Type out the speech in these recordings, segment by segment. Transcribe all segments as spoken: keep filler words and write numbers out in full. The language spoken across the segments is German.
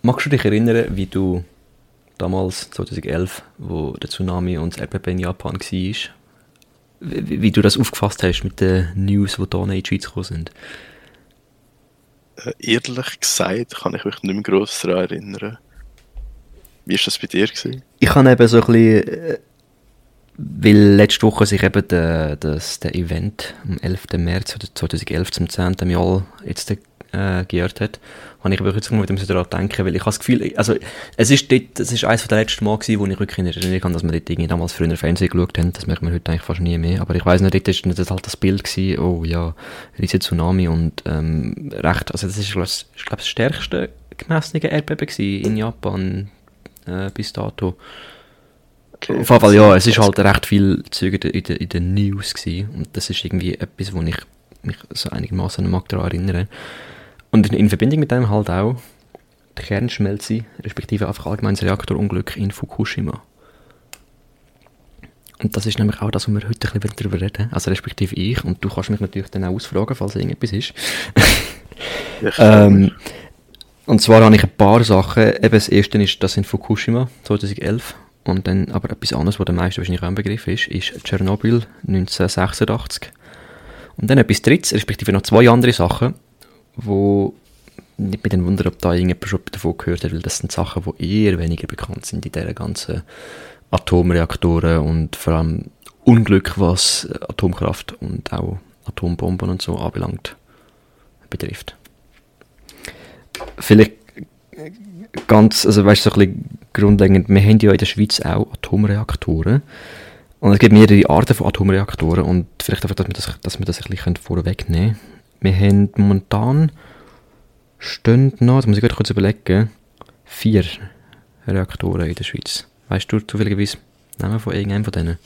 Magst du dich erinnern, wie du damals, zweitausendelf, wo der Tsunami und das Erdbeben in Japan war, wie, wie du das aufgefasst hast mit den News, die hier in die Schweiz gekommen sind? Äh, ehrlich gesagt kann ich mich nicht mehr gross daran erinnern. Wie war das bei dir gewesen? Ich habe eben so ein bisschen, äh, weil letzte Woche sich eben der, das, der Event am elften März zweitausendelf zum zehnten Jahr jetzt äh, gejährt hat, habe ich aber jetzt wieder daran denken, weil ich habe das Gefühl, also es ist dort, es ist eines der letzten Mal gewesen, wo ich wirklich erinnern kann, dass wir dort irgendwie damals früher Fernsehen geschaut haben, das merkt man heute eigentlich fast nie mehr, aber ich weiss nicht, dort war das halt das Bild gewesen, oh ja, riesen Tsunami und ähm, recht, also das ist, glaube ich, das stärkste gemessene Erdbeben gewesen in Japan äh, bis dato. Okay, auf jeden Fall, ja, es ist halt recht viel Zeug in den in de, in de News gewesen und das ist irgendwie etwas, wo ich mich so einigermaßen mag daran erinnern. Und in, in Verbindung mit dem halt auch die Kernschmelze, respektive einfach allgemeines Reaktorunglück in Fukushima. Und das ist nämlich auch das, wo wir heute ein bisschen darüber reden, also respektive ich, und du kannst mich natürlich dann auch ausfragen, falls irgendetwas ist. ähm, und zwar habe ich ein paar Sachen, eben das erste ist das in Fukushima, zweitausendelf, und dann aber etwas anderes, was der meisten wahrscheinlich auch ein Begriff ist, ist Tschernobyl neunzehnhundertsechsundachtzig. Und dann etwas drittes, respektive noch zwei andere Sachen, wo nicht mit dem Wunder, ob da irgendjemand schon davon gehört hat, weil das sind Sachen, die eher weniger bekannt sind in dieser ganzen Atomreaktoren und vor allem Unglück, was Atomkraft und auch Atombomben und so anbelangt, betrifft. Vielleicht ganz, also weißt du, so ein bisschen grundlegend, wir haben ja in der Schweiz auch Atomreaktoren und es gibt mehrere Arten von Atomreaktoren und vielleicht einfach, dass wir das, dass wir das ein bisschen vorwegnehmen können. Wir haben momentan, stehen noch, das muss ich kurz überlegen, vier Reaktoren in der Schweiz. Weißt du zufälligerweise Namen von irgendeinem von denen?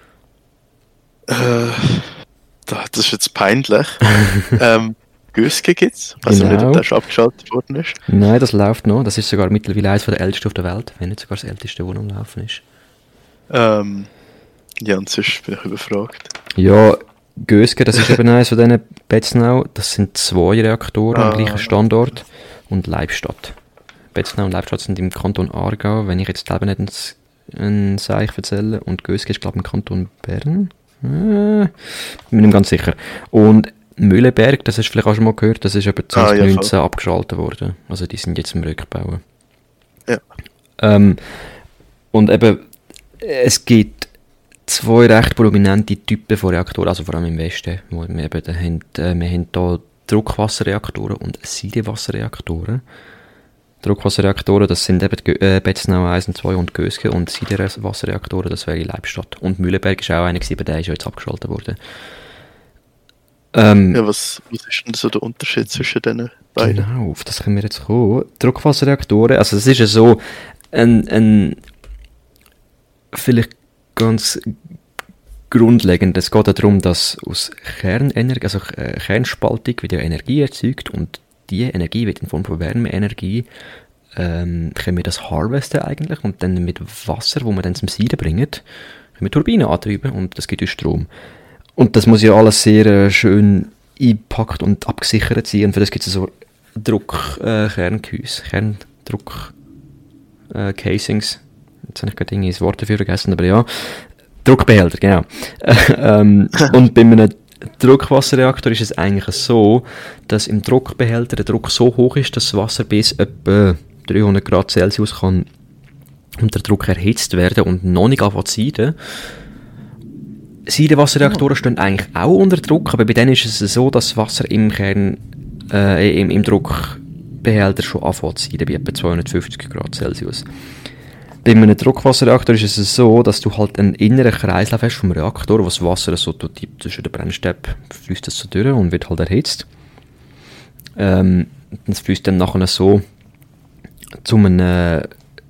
Äh, das ist jetzt peinlich. ähm, Gösge gibt es. Ich weiß Genau. nicht, ob der schon abgeschaltet worden ist. Nein, das läuft noch. Das ist sogar mittlerweile eines der ältesten auf der Welt, wenn nicht sogar das älteste, das noch am Laufen ist. Ähm, ja, und sonst bin ich überfragt. Ja, Gösge, das ist eben eines von diesen Betznau. Das sind zwei Reaktoren Ah. am gleichen Standort. Und Leibstadt. Betznau und Leibstadt sind im Kanton Aargau, wenn ich jetzt selber nicht ein, ein Seich erzähle. Und Gösge ist, glaube ich, im Kanton Bern. Äh, bin mir nicht ganz sicher. Und Mühleberg, das hast du vielleicht auch schon mal gehört, das ist eben zwanzig neunzehn ah, ja, abgeschaltet worden. Also die sind jetzt im Rückbauen. Ja. Ähm, und eben, es gibt zwei recht prominente Typen von Reaktoren, also vor allem im Westen. Wo wir, eben, da haben, äh, wir haben hier Druckwasserreaktoren und Siedewasserreaktoren. Druckwasserreaktoren, das sind eben äh, Betznau eins und zwei und Gösge, und Siedewasserreaktoren, das wäre Leibstadt. Und Mühleberg ist auch einer gewesen, aber der ist ja jetzt abgeschaltet worden. Ähm, ja, was, was ist denn so der Unterschied zwischen diesen beiden? Genau, auf das können wir jetzt kommen. Druckwasserreaktoren, also es ist ja so ein, ein vielleicht ganz grundlegend, es geht darum, dass aus Kernenergie, also äh, Kernspaltung wird ja Energie erzeugt und die Energie wird in Form von Wärmeenergie, ähm, können wir das harvesten eigentlich und dann mit Wasser, wo wir dann zum Sieden bringen, können wir Turbinen antreiben und das gibt uns Strom. Und das muss ja alles sehr äh, schön eingepackt und abgesichert sein. Und für das gibt es so Druck-Kerngehäuse, äh, Kerndruck-Casings. Äh, Jetzt habe ich gerade das Wort dafür vergessen, aber ja. Druckbehälter, genau. ähm, und bei einem Druckwasserreaktor ist es eigentlich so, dass im Druckbehälter der Druck so hoch ist, dass das Wasser bis etwa dreihundert Grad Celsius kann unter Druck erhitzt werden und noch nicht anfangen zu sieden. Siedewasserreaktoren stehen eigentlich auch unter Druck, aber bei denen ist es so, dass das Wasser im Kern, äh, im, im Druckbehälter schon anfängt zu sieden, bei etwa zweihundertfünfzig Grad Celsius. Bei einem Druckwasserreaktor ist es so, dass du halt einen inneren Kreislauf hast vom Reaktor, wo das Wasser so tut, zwischen den Brennstäben fließt das so durch und wird halt erhitzt. Ähm, das fließt dann nachher so zu einem äh,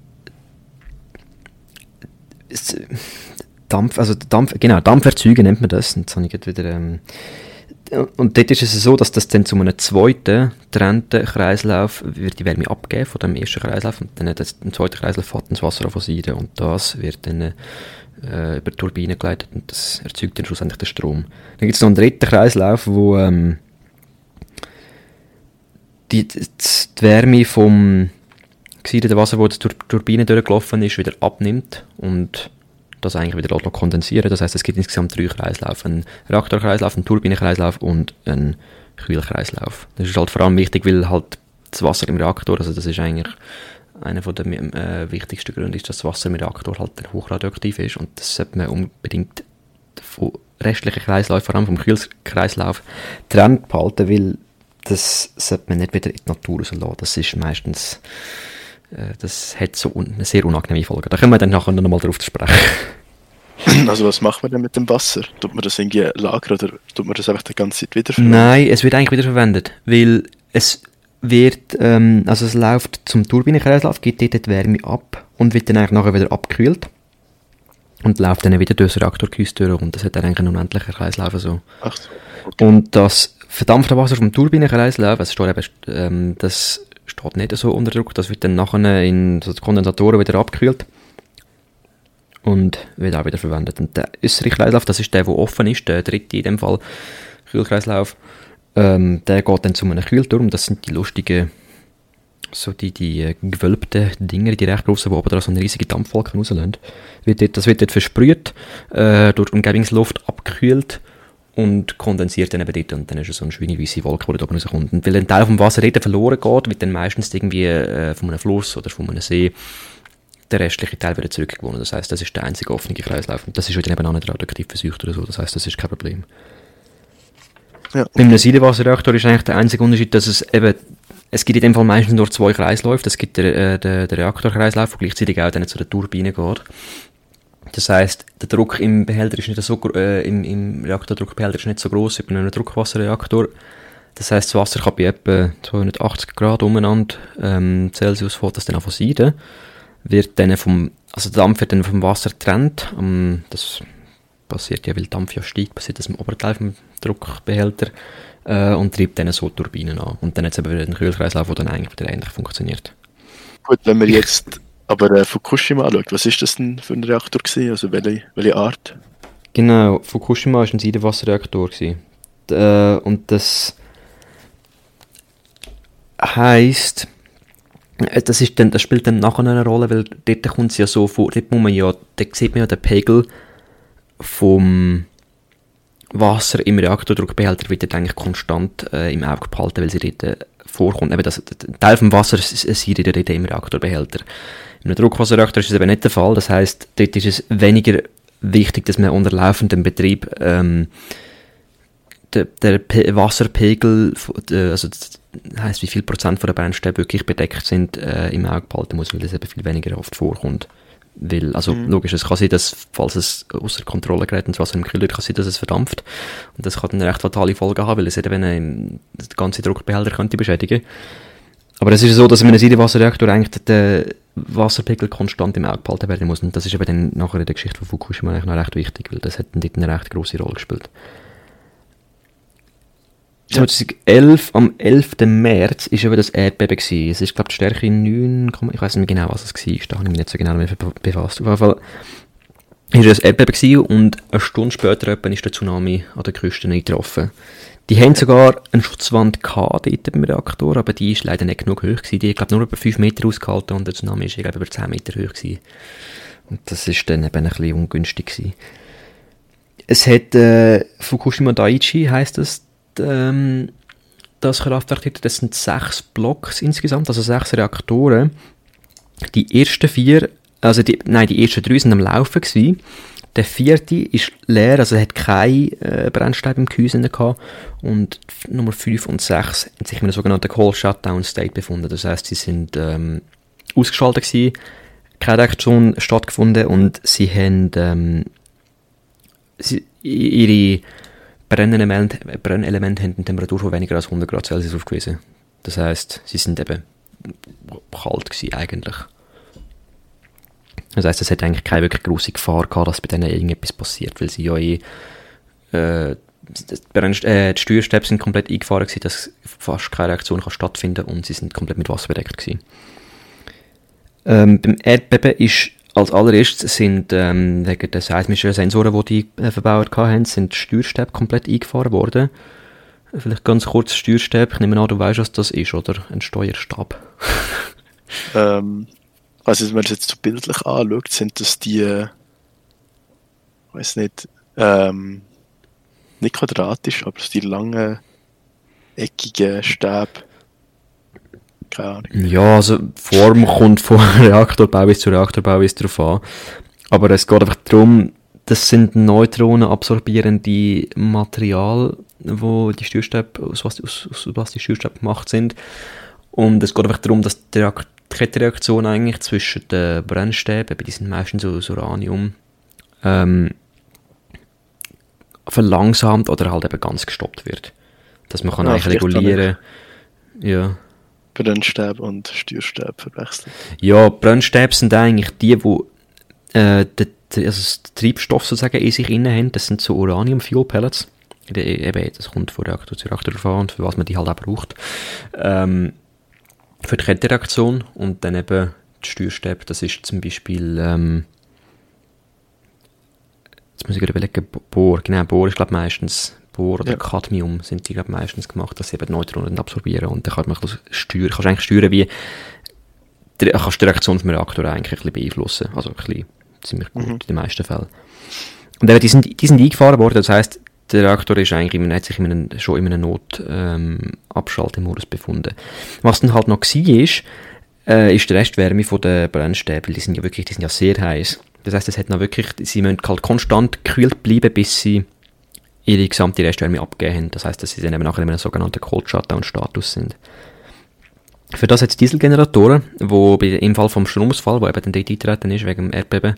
Dampf, also Dampf, genau, Dampferzeugen nennt man das. Jetzt habe ich wieder, ähm, und dort ist es so, dass das dann zu einem zweiten, getrennten Kreislauf wird die Wärme abgeben von dem ersten Kreislauf und dann das, im zweiten Kreislauf fährt das Wasser auf Sieden und das wird dann äh, über die Turbine geleitet und das erzeugt dann schlussendlich den Strom. Dann gibt es noch einen dritten Kreislauf, wo ähm, die, die Wärme vom gewesen, das Wasser, das durch die Turbine durchgelaufen ist, wieder abnimmt und das eigentlich wieder noch kondensieren. Das heißt, es gibt insgesamt drei Kreislaufe. Einen Reaktorkreislauf, einen Turbinenkreislauf und einen Kühlkreislauf. Das ist halt vor allem wichtig, weil halt das Wasser im Reaktor, also das ist eigentlich einer der äh, wichtigsten Gründe, ist, dass das Wasser im Reaktor halt hochradioaktiv ist und das sollte man unbedingt vom restlichen Kreislauf, vor allem vom Kühlkreislauf, getrennt behalten, weil das sollte man nicht wieder in die Natur rauslassen. Das ist meistens, äh, das hat so un- eine sehr unangenehme Folge. Da können wir dann nachher noch mal drauf zu sprechen. Also was macht man denn mit dem Wasser? Tut man das irgendwie lagern oder tut man das einfach die ganze Zeit wiederverwenden? Nein, es wird eigentlich wiederverwendet, weil es wird, ähm, also es läuft zum Turbinenkreislauf, gibt dort die Wärme ab und wird dann eigentlich nachher wieder abgekühlt und läuft dann wieder durch das Reaktorgehäuse durch und das hat dann eigentlich einen unendlichen Kreislauf. So. Ach so. Okay. Und das verdampfte Wasser vom Turbinenkreislauf, also steht eben, ähm, das steht nicht so unter Druck, das wird dann nachher in so die Kondensatoren wieder abgekühlt und wird auch wieder verwendet. Und der äußere Kreislauf, das ist der, der offen ist, der dritte in dem Fall, Kühlkreislauf, ähm, der geht dann zu einem Kühlturm, das sind die lustigen, so die, die äh, gewölbten Dinger, die recht grossen, die oben drauf so eine riesige Dampfwolke rauslassen. Wird dort, das wird dort versprüht, äh, durch Umgebungsluft abgekühlt und kondensiert dann eben dort und dann ist es so eine schöne weisse Wolke, die da oben rauskommt. Und weil ein Teil vom Wasser dort verloren geht, wird dann meistens irgendwie äh, von einem Fluss oder von einem See der restliche Teil wieder zurückgewonnen. Das heisst, das ist der einzige offene Kreislauf. Und das ist wieder eben auch nicht radioaktiv verseucht oder so. Das heisst, das ist kein Problem. Ja, okay. Bei einem Seidewasserreaktor ist eigentlich der einzige Unterschied, dass es eben, es gibt in dem Fall meistens nur zwei Kreisläufe. Es gibt den, äh, den, den Reaktorkreislauf, der gleichzeitig auch dann zu der Turbine geht. Das heisst, der Druck im Behälter ist nicht so, äh, im, im Reaktordruckbehälter ist nicht so gross wie bei einem Druckwasserreaktor. Das heisst, das Wasser kann bei etwa zweihundertachtzig Grad umeinander ähm, Celsius fällt das dann an Seide, wird dann vom, also der Dampf wird dann vom Wasser getrennt. Um, das passiert ja, weil Dampf ja steigt, passiert das im Oberteil vom Druckbehälter äh, und treibt dann so Turbinen an. Und dann hat es eben wieder einen Kühlkreislauf, der dann eigentlich wieder ähnlich funktioniert. Gut, wenn wir jetzt aber äh, Fukushima anschaut, was ist das denn für ein Reaktor gewesen? Also welche, welche Art? Genau, Fukushima war ein Seidewasserreaktor gewesen. D- äh, und das heisst, äh, das, ist dann, das spielt dann nachher eine Rolle, weil dort kommt es ja so vor, dort muss man ja, dort sieht man ja den Pegel vom Wasser im Reaktordruckbehälter wird dort eigentlich konstant äh, im Auge behalten, weil sie dort äh, vorkommt. Eben das, der Teil vom Wasser siedelt dort im Reaktorbehälter. In einem Druckwasserreaktor ist das eben nicht der Fall. Das heisst, dort ist es weniger wichtig, dass man unter laufendem Betrieb ähm, der, der Pe- Wasserpegel, also das heisst, wie viel Prozent von der Brennstäbe wirklich bedeckt sind, äh, im Auge behalten muss, weil das eben viel weniger oft vorkommt. Weil, also mhm. logisch, es kann sein, dass, falls es außer Kontrolle gerät und das Wasser im Kühler, kann sein, dass es verdampft. Und das kann dann recht fatale Folgen haben, weil es eben den ganzen Druckbehälter könnte beschädigen. Aber es ist so, dass in einem Seidewasserreaktor eigentlich der Wasserpegel konstant im Auge behalten werden muss. Und das ist eben dann nachher in der Geschichte von Fukushima eigentlich noch recht wichtig, weil das hat dann dort eine recht grosse Rolle gespielt. zweitausendelf, am elften März, war eben das Erdbeben gewesen. Es ist, glaube ich, die Stärke neun, ich weiss nicht mehr genau, was es war, da habe ich mich nicht so genau damit befasst. Auf jeden Fall war das Erdbeben gewesen und eine Stunde später etwa ist der Tsunami an der Küste eingetroffen. Die haben sogar eine Schutzwand gehabt dort beim Reaktor, aber die ist leider nicht genug hoch gewesen. Die hat, glaube ich, nur über fünf Meter ausgehalten und der Tsunami ist, glaube über zehn Meter hoch gewesen. Und das ist dann eben ein bisschen ungünstig gewesen. Es hat, äh, Fukushima Daiichi heisst das, ähm, das Kraftwerk, das sind sechs Blocks insgesamt, also sechs Reaktoren. Die ersten vier, also die, nein, die ersten drei sind am Laufen gewesen. Der vierte ist leer, also hat keine äh, Brennstäbe im Gehäuse gehabt. Und Nummer fünf und sechs haben sich in einem sogenannten Cold Shutdown State befunden. Das heisst, sie sind ähm, ausgeschaltet gewesen, keine Reaktion stattgefunden und sie haben ähm, sie, ihre Brennelemente, Brennelemente haben eine Temperatur von weniger als hundert Grad Celsius aufgewiesen. Das heisst, sie sind eben kalt gewesen eigentlich. Das heisst, es hat eigentlich keine wirklich grosse Gefahr gehabt, dass bei denen irgendetwas passiert, weil sie ja eh, äh, die, äh, die Steuerstäbe sind komplett eingefahren gewesen, dass fast keine Reaktion kann stattfinden und sie sind komplett mit Wasser bedeckt gewesen. Ähm, beim Erdbeben ist als allererstes sind ähm, wegen der seismischen Sensoren, die die äh, verbaut hatten, sind die Steuerstäbe komplett eingefahren worden. Vielleicht ganz kurz Steuerstäbe, ich nehme an, du weißt, was das ist, oder? Ein Steuerstab. ähm, also wenn man das jetzt so bildlich anschaut, sind das die, ich weiß nicht, ähm, nicht quadratisch, aber die langen, eckigen Stäbe. Keine Ahnung. Ja, also die Form kommt von Reaktorbau bis zu Reaktorbau ist drauf an. Aber es geht einfach darum, das sind Neutronen absorbierende Material, wo die Steuerstäbe, aus was, aus, aus was die Steuerstäbe gemacht sind. Und es geht einfach darum, dass die Reak- die Kettenreaktion eigentlich zwischen den Brennstäben, die sind meistens aus Uranium, ähm, verlangsamt oder halt eben ganz gestoppt wird. Dass man kann Ja, eigentlich vielleicht regulieren. Ja. Brennstäbe und Steuerstäbe verwechseln. Ja, Brennstäbe sind eigentlich die, die äh, den, den, also den Treibstoff sozusagen in sich innen haben. Das sind so Uranium-Fuel-Pellets. Eben, das kommt von Reaktor zu Reaktor drauf an und für was man die halt auch braucht. Ähm, für die Kettenreaktion und dann eben die Steuerstäbe, das ist zum Beispiel ähm, jetzt muss ich gerade überlegen, Bohr, genau, Bohr ist glaube ich meistens Bohr oder Ja. Cadmium sind die glaube ich meistens gemacht, dass sie eben die Neutronen absorbieren und dann kann man steuern, kannst du eigentlich steuern wie die, kannst die Reaktion vom Reaktor eigentlich ein bisschen beeinflussen, also ein bisschen ziemlich gut Mhm. in den meisten Fällen. Und eben, die sind, die sind eingefahren worden, das heisst, der Reaktor ist eigentlich in, hat sich in einem, schon in einem Not-Abschaltemodus ähm, befunden. Was dann halt noch war, ist, äh, ist die Restwärme von den Brennstäben, die sind ja wirklich, die sind ja sehr heiß. Das heisst, es hat noch wirklich, sie müssen halt konstant gekühlt bleiben, bis sie ihre gesamte Restwärme abgegeben haben. Das heisst, dass sie dann eben nachher in einem sogenannten Cold Shutdown-Status sind. Für das hat es Dieselgeneratoren, wo bei, im Fall vom Stromausfall, wo eben dann dort eintreten ist, wegen dem Erdbeben,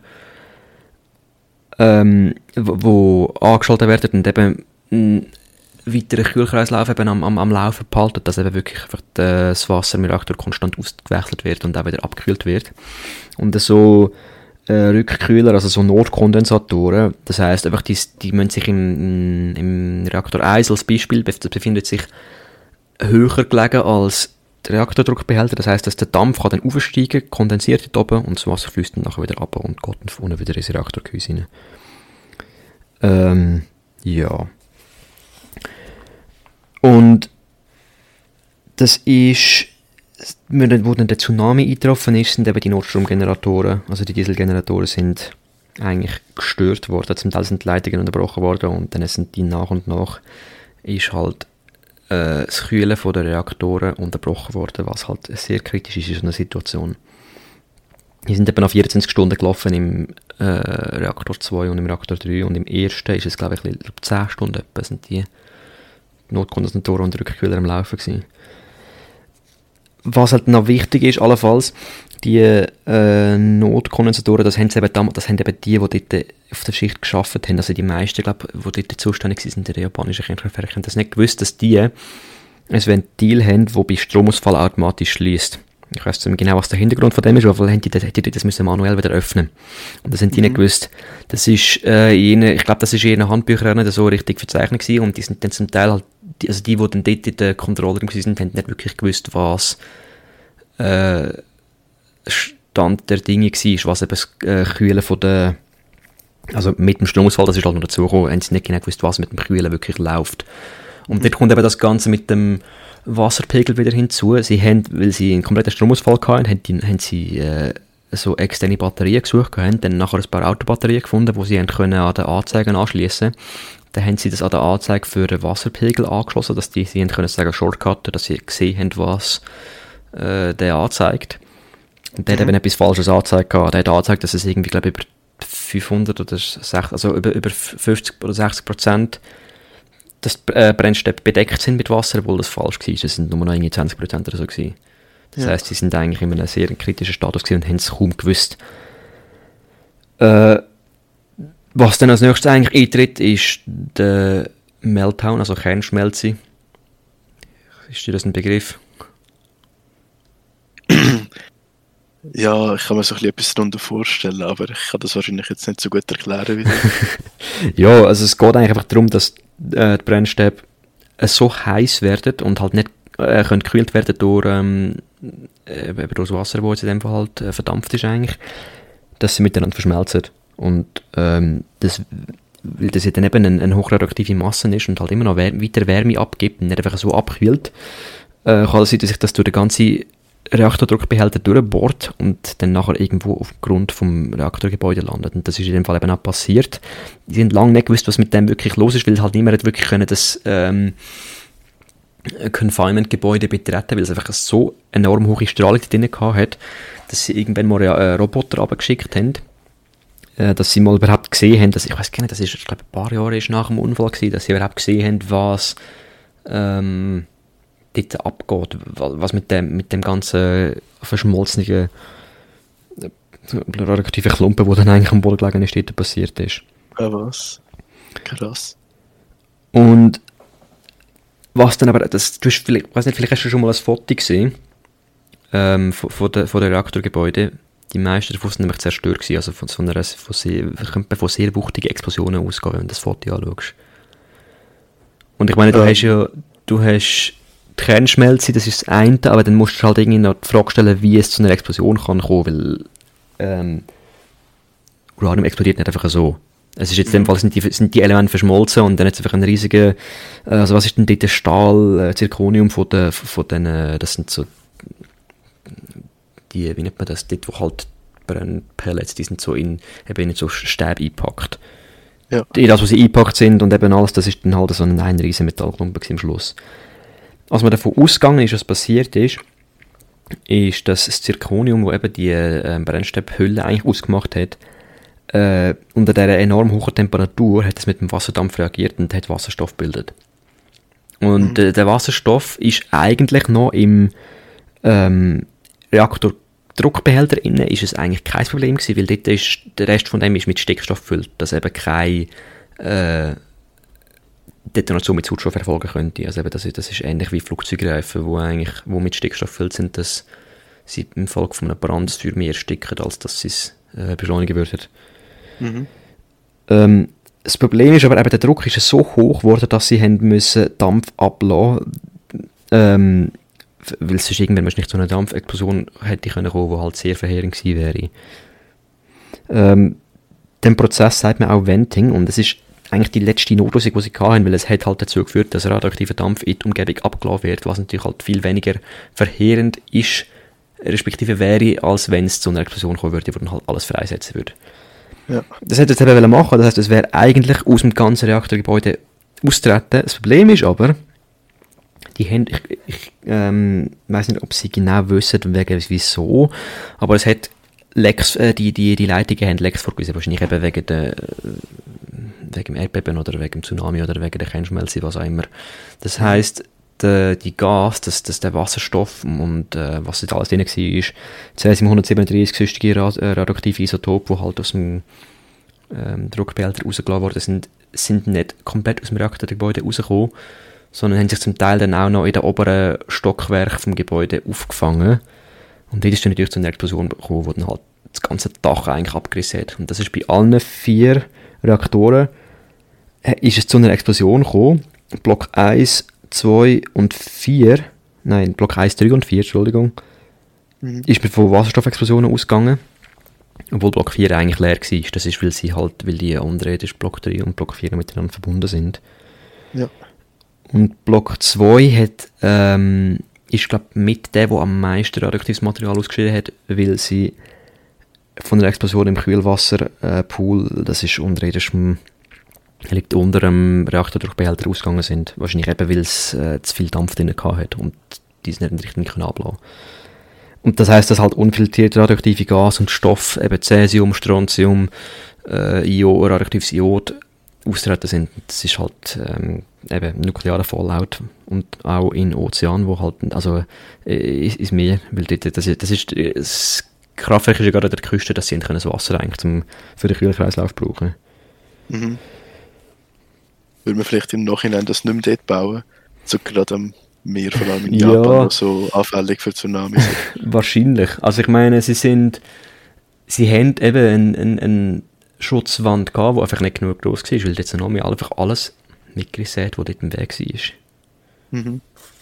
ähm, wo, wo angeschaltet werden und eben einen weiteren Kühlkreislauf eben am, am, am Laufen behalten, dass eben wirklich einfach das Wasser im Reaktor konstant ausgewechselt wird und auch wieder abgekühlt wird. Und so äh, Rückkühler, also so Notkondensatoren, das heisst einfach, die, die müssen sich im, im Reaktor eins als Beispiel, das befindet sich höher gelegen als der Reaktordruckbehälter, das heisst, dass der Dampf kann dann aufsteigen, kondensiert dort oben und das Wasser fließt dann nachher wieder ab und geht dann vorne wieder ins Reaktorgehäuse rein. Ähm, ja. Und das ist, wo dann der Tsunami eingetroffen ist, sind eben die Notstromgeneratoren, also die Dieselgeneratoren sind eigentlich gestört worden, zum Teil sind die Leitungen unterbrochen worden und dann sind die nach und nach ist halt äh, das Kühlen von den Reaktoren unterbrochen worden, was halt sehr kritisch ist in so einer Situation. Die sind eben auf vierundzwanzig Stunden gelaufen im äh, Reaktor zwei und im Reaktor drei und im ersten ist es glaube ich zehn Stunden etwa sind die Notkondensatoren und Rückkühler am Laufen gewesen. Was halt noch wichtig ist, allenfalls, die äh, Notkondensatoren, das haben, eben, das haben eben die, die dort auf der Schicht gearbeitet haben, also die meisten, glaube ich, die dort zuständig sind, der japanische Kernkraftwerke, haben das nicht gewusst, dass die ein Ventil haben, das bei Stromausfall automatisch schließt. Ich weiss nicht genau, was der Hintergrund von dem ist, aber haben die, die, die das müssen manuell wieder öffnen. Und das haben die mhm. nicht gewusst. Das ist, äh, in, ich glaube, das ist in ihren Büchern nicht so richtig verzeichnet gewesen und die sind dann zum Teil halt, die, also die, die dann dort in der Controller waren, haben nicht wirklich gewusst, was äh, Stand der Dinge war, was eben das äh, Kühlen von der, also mit dem Stromausfall, das ist halt noch dazugekommen, haben sie nicht genau gewusst, was mit dem Kühlen wirklich läuft. Und mhm. dort kommt eben das Ganze mit dem Wasserpegel wieder hinzu. Sie haben, weil sie einen kompletten Stromausfall hatten, haben, die, haben sie äh, so externe Batterien gesucht, haben dann nachher ein paar Autobatterien gefunden, die sie haben können an den Anzeigen anschliessen. Dann haben sie das an der Anzeige für den Wasserpegel angeschlossen, dass die sie haben können sagen Shortcutten, dass sie gesehen haben, was äh, der anzeigt. Und der mhm. hat eben etwas Falsches angezeigt. Der hat angezeigt, dass es irgendwie, glaube ich, über fünfhundert oder sechzig, also über, über fünfzig oder sechzig Prozent dass äh, Brennstäbe bedeckt sind mit Wasser, obwohl das falsch war. Es sind nur noch irgendwie zwanzig Prozent oder so gewesen. Das ja. heisst, sie sind eigentlich in einem sehr kritischen Status gewesen und haben es kaum gewusst. Äh, was dann als nächstes eigentlich eintritt, ist der Meltdown, also Kernschmelze. Ist dir das ein Begriff? Ja, ich kann mir so ein bisschen etwas darunter vorstellen, aber ich kann das wahrscheinlich jetzt nicht so gut erklären wie du. Ja, also es geht eigentlich einfach darum, dass äh, die Brennstäbe äh, so heiß werden und halt nicht äh, können gekühlt werden durch, ähm, äh, durch das Wasser, das jetzt in dem Fall halt äh, verdampft ist eigentlich, dass sie miteinander verschmelzen. Und ähm, das, weil das ja dann eben eine, eine hochradioaktive Masse ist und halt immer noch wär- weiter Wärme abgibt und nicht einfach so abkühlt, äh, kann es sein, dass sich das durch den ganzen Reaktordruckbehälter durchbohrt und dann nachher irgendwo aufgrund vom Reaktorgebäude landet. Und das ist in dem Fall eben auch passiert. Die haben lange nicht gewusst, was mit dem wirklich los ist, weil halt niemand hat wirklich können das ähm, Confinement-Gebäude betreten, weil es einfach so enorm hohe Strahlung drin hat, dass sie irgendwann mal einen Roboter runtergeschickt haben, äh, dass sie mal überhaupt gesehen haben, dass, ich weiß gar nicht, das ist, ich glaube, ein paar Jahre ist nach dem Unfall gewesen, dass sie überhaupt gesehen haben, was ähm, dort abgeht, was mit dem, mit dem ganzen verschmolzenen äh, radioaktiven Klumpen, der dann eigentlich am Boden gelegen ist, dort passiert ist. Ja, was? Krass. Und was dann aber, das, du hast vielleicht, weiß nicht, vielleicht hast du schon mal ein Foto gesehen ähm, von, von den von der Reaktorgebäuden. Die meisten davon sind nämlich zerstört gewesen, also von, von, einer, von, sehr, von sehr wuchtigen Explosionen ausgehen, wenn du das Foto anschaust. Und ich meine, du ähm. hast ja, du hast die Kernschmelze, das ist das eine, aber dann musst du halt irgendwie noch die Frage stellen, wie es zu einer Explosion kann kommen, weil ähm, Uranium explodiert nicht einfach so. Es ist jetzt in dem Fall, sind die, sind die Elemente verschmolzen und dann hat es einfach einen riesigen, also was ist denn dort der Stahl, äh, Zirconium von den, von den, das sind so, die, wie nennt man das, dort wo halt Brennpellets, die sind so in, eben in so Stäbe eingepackt. Ja. Das, wo sie eingepackt sind und eben alles, das ist dann halt so ein, ein riesen Metallklumpen am Schluss. Als man davon ausgegangen ist, was passiert ist, ist, dass das Zirconium, das eben die äh, Brennstäbhülle eigentlich ausgemacht hat, äh, unter dieser enorm hohen Temperatur hat es mit dem Wasserdampf reagiert und hat Wasserstoff gebildet. Und mhm. äh, der Wasserstoff ist eigentlich noch im ähm, Reaktordruckbehälter innen ist es eigentlich kein Problem gewesen, weil dort ist, der Rest von dem ist mit Stickstoff gefüllt, dass eben keine äh, Detonation mit Sauerstoff erfolgen könnte. Also eben das, ist, das ist ähnlich wie Flugzeugreifen, wo eigentlich wo mit Stickstoff gefüllt sind, dass sie im Folge von einem Brand das Feuer mehr ersticken, als dass sie es äh, beschleunigen würden. Mhm. Ähm, das Problem ist aber eben, der Druck ist so hoch geworden, dass sie haben müssen Dampf ablassen, ähm, weil es sonst irgendwann nicht so eine Dampfexplosion hätte können kommen, die halt sehr verheerend gewesen wäre. Ähm, dem Prozess sagt man auch Venting und es ist eigentlich die letzte Notlösung, die sie hatten, weil es hat halt dazu geführt, dass radioaktiver Dampf in die Umgebung abgelassen wird, was natürlich halt viel weniger verheerend ist, respektive wäre, als wenn es zu einer Explosion kommen würde, wo dann halt alles freisetzen würde. Ja. Das hätte es jetzt eben machen, das heisst, es wäre eigentlich aus dem ganzen Reaktorgebäude austreten. Das Problem ist aber, die haben, ich, ich ähm, weiss nicht, ob sie genau wissen, wegen wieso, aber es hat Lecks, äh, die, die, die Leitungen haben Lecks vorgewiesen, wahrscheinlich eben wegen der wegen dem Erdbeben oder wegen dem Tsunami oder wegen der Kernschmelze, was auch immer. Das heisst, die, die Gas, das, das, der Wasserstoff und äh, was da alles drin war, Cäsium hundertsiebenunddreißig, sonstige Rad, äh, radioaktive Isotope, die halt aus dem ähm, Druckbehälter rausgelassen worden sind, sind nicht komplett aus dem Reaktorgebäude rausgekommen, sondern haben sich zum Teil dann auch noch in den oberen Stockwerk vom Gebäude aufgefangen. Und dort ist dann natürlich zu einer Explosion gekommen, wo dann halt das ganze Dach eigentlich abgerissen hat. Und das ist bei allen vier Reaktoren ist es zu einer Explosion gekommen. Block eins, zwei und vier, nein, Block eins, drei und vier, Entschuldigung, mhm. ist von Wasserstoffexplosionen ausgegangen, obwohl Block vier eigentlich leer war. Das ist, weil sie halt, weil die andere ist Block drei und Block vier miteinander verbunden sind. Ja. Und Block zwei hat, ähm, ist, glaube ich, mit der, der am meisten radioaktives Material ausgeschieden hat, weil sie von der Explosion im Kühlwasserpool, äh, das ist unterirdischem, liegt unter einem Reaktordruckbehälter ausgegangen sind. Wahrscheinlich eben, weil es äh, zu viel Dampf drin hatte und die es nicht in die Richtung ablassen können. Und das heisst, dass halt unfiltrierte radioaktive Gas und Stoff, eben Cäsium, Strontium, äh, Iod, radioaktives Iod, austreten sind. Das ist halt ähm, eben nuklearer Fallout und auch in Ozean, wo halt, also äh, ins Meer, weil dort, das, das ist das Kraftwerk ist ja gerade an der Küste, dass sie das Wasser eigentlich zum, für den Kühlkreislauf brauchen. Mhm. Will man vielleicht im Nachhinein das nicht mehr dort bauen? So gerade am Meer, vor allem in ja. Japan, so anfällig für Tsunamis. Wahrscheinlich. Also ich meine, sie sind, sie haben eben eine, eine, eine Schutzwand gehabt, die einfach nicht genug groß war, weil der Tsunami einfach alles mitgerissen hat, was dort im Weg war. Mhm.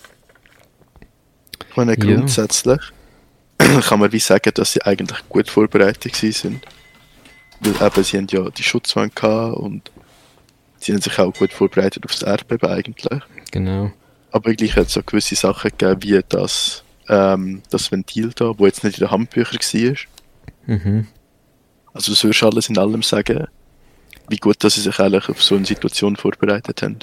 Ich meine, grundsätzlich ja. kann man wie sagen, dass sie eigentlich gut vorbereitet waren. Weil eben, sie haben ja die Schutzwand gehabt und sie haben sich auch gut vorbereitet auf das Erdbeben eigentlich. Genau. Aber gleich hat es so gewisse Sachen gegeben, wie das ähm, das Ventil da, wo jetzt nicht in den Handbüchern war. Mhm. Also was würdest du alles in allem sagen, wie gut dass sie sich eigentlich auf so eine Situation vorbereitet haben?